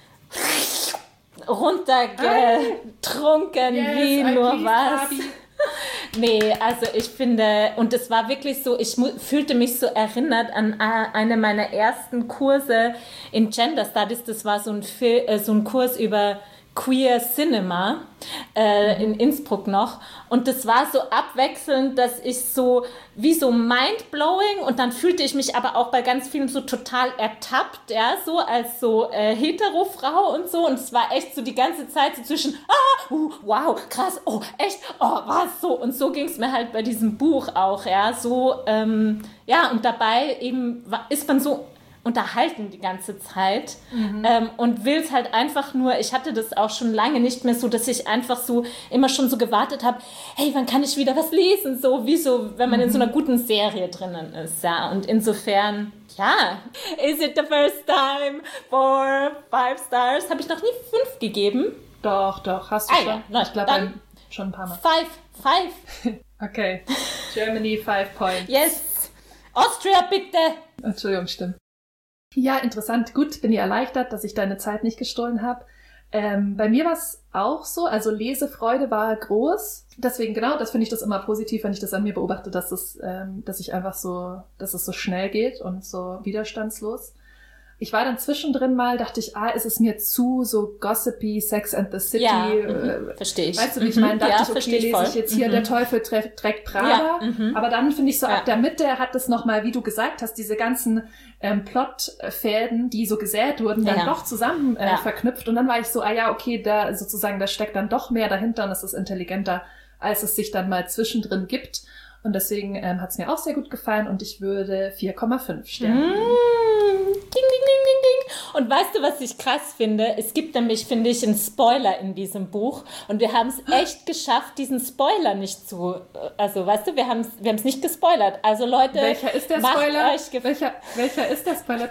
runtergetrunken yes, wie nur was. Nee, also ich finde, und es war wirklich so, ich mu- fühlte mich so erinnert an äh, eine meiner ersten Kurse in Gender Studies. Das war so ein, Fil- äh, so ein Kurs über Queer Cinema äh, in Innsbruck noch, und das war so abwechselnd, dass ich so wie so mindblowing, und dann fühlte ich mich aber auch bei ganz vielen so total ertappt, ja, so als so äh, Hetero-Frau und so, und es war echt so die ganze Zeit so zwischen ah, uh, wow, krass, oh, echt, oh, was, so, und so ging es mir halt bei diesem Buch auch, ja, so, ähm, ja, und dabei eben ist man so unterhalten die ganze Zeit mhm. ähm, und will es halt einfach nur, ich hatte das auch schon lange nicht mehr so, dass ich einfach so immer schon so gewartet habe, hey, wann kann ich wieder was lesen, so wie so, wenn man mhm. in so einer guten Serie drinnen ist, ja, und insofern, ja, is it the first time for five stars? Habe ich noch nie fünf gegeben? Doch, doch, hast du ah, schon. Ja, na, ich glaube, schon ein paar Mal. Five, five. Okay, Germany, five points. Yes, Austria, bitte. Entschuldigung, stimmt. Ja, interessant. Gut, bin ich erleichtert, dass ich deine Zeit nicht gestohlen habe. Ähm, bei mir war es auch so, also Lesefreude war groß. Deswegen, genau, das finde ich das immer positiv, wenn ich das an mir beobachte, dass es, ähm, dass ich einfach so, dass es so schnell geht und so widerstandslos. Ich war dann zwischendrin mal, dachte ich, ah, ist es mir zu so gossipy, Sex and the City. Ja, äh, mhm, verstehe ich. Weißt du, wie ich meine? Dachte ja, ich, okay, lese voll. ich jetzt hier, mhm. der Teufel trägt, trägt Prada. Ja, mhm. Aber dann finde ich so, ja. ab der Mitte hat es nochmal, wie du gesagt hast, diese ganzen ähm, Plotfäden, die so gesät wurden, dann ja. doch zusammen äh, ja. verknüpft. Und dann war ich so, ah ja, okay, da sozusagen, da steckt dann doch mehr dahinter und es ist intelligenter, als es sich dann mal zwischendrin gibt. Und deswegen ähm, hat es mir auch sehr gut gefallen und ich würde vier Komma fünf Sterne geben. Mm, ding, ding, ding, ding, ding. Und weißt du, was ich krass finde? Es gibt nämlich, finde ich, einen Spoiler in diesem Buch und wir haben es echt geschafft, diesen Spoiler nicht zu, also weißt du, wir haben es wir haben's nicht gespoilert. Also Leute, welcher ist der macht Spoiler? Euch gef- welcher, welcher ist der Spoiler?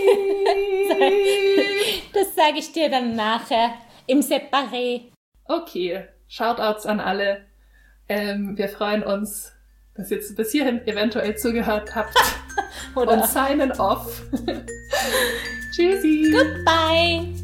Das sage ich dir dann nachher im Separé. Okay, Shoutouts an alle. Ähm, wir freuen uns, dass ihr jetzt bis hierhin eventuell zugehört habt. Oder und signen off. Tschüssi. Goodbye.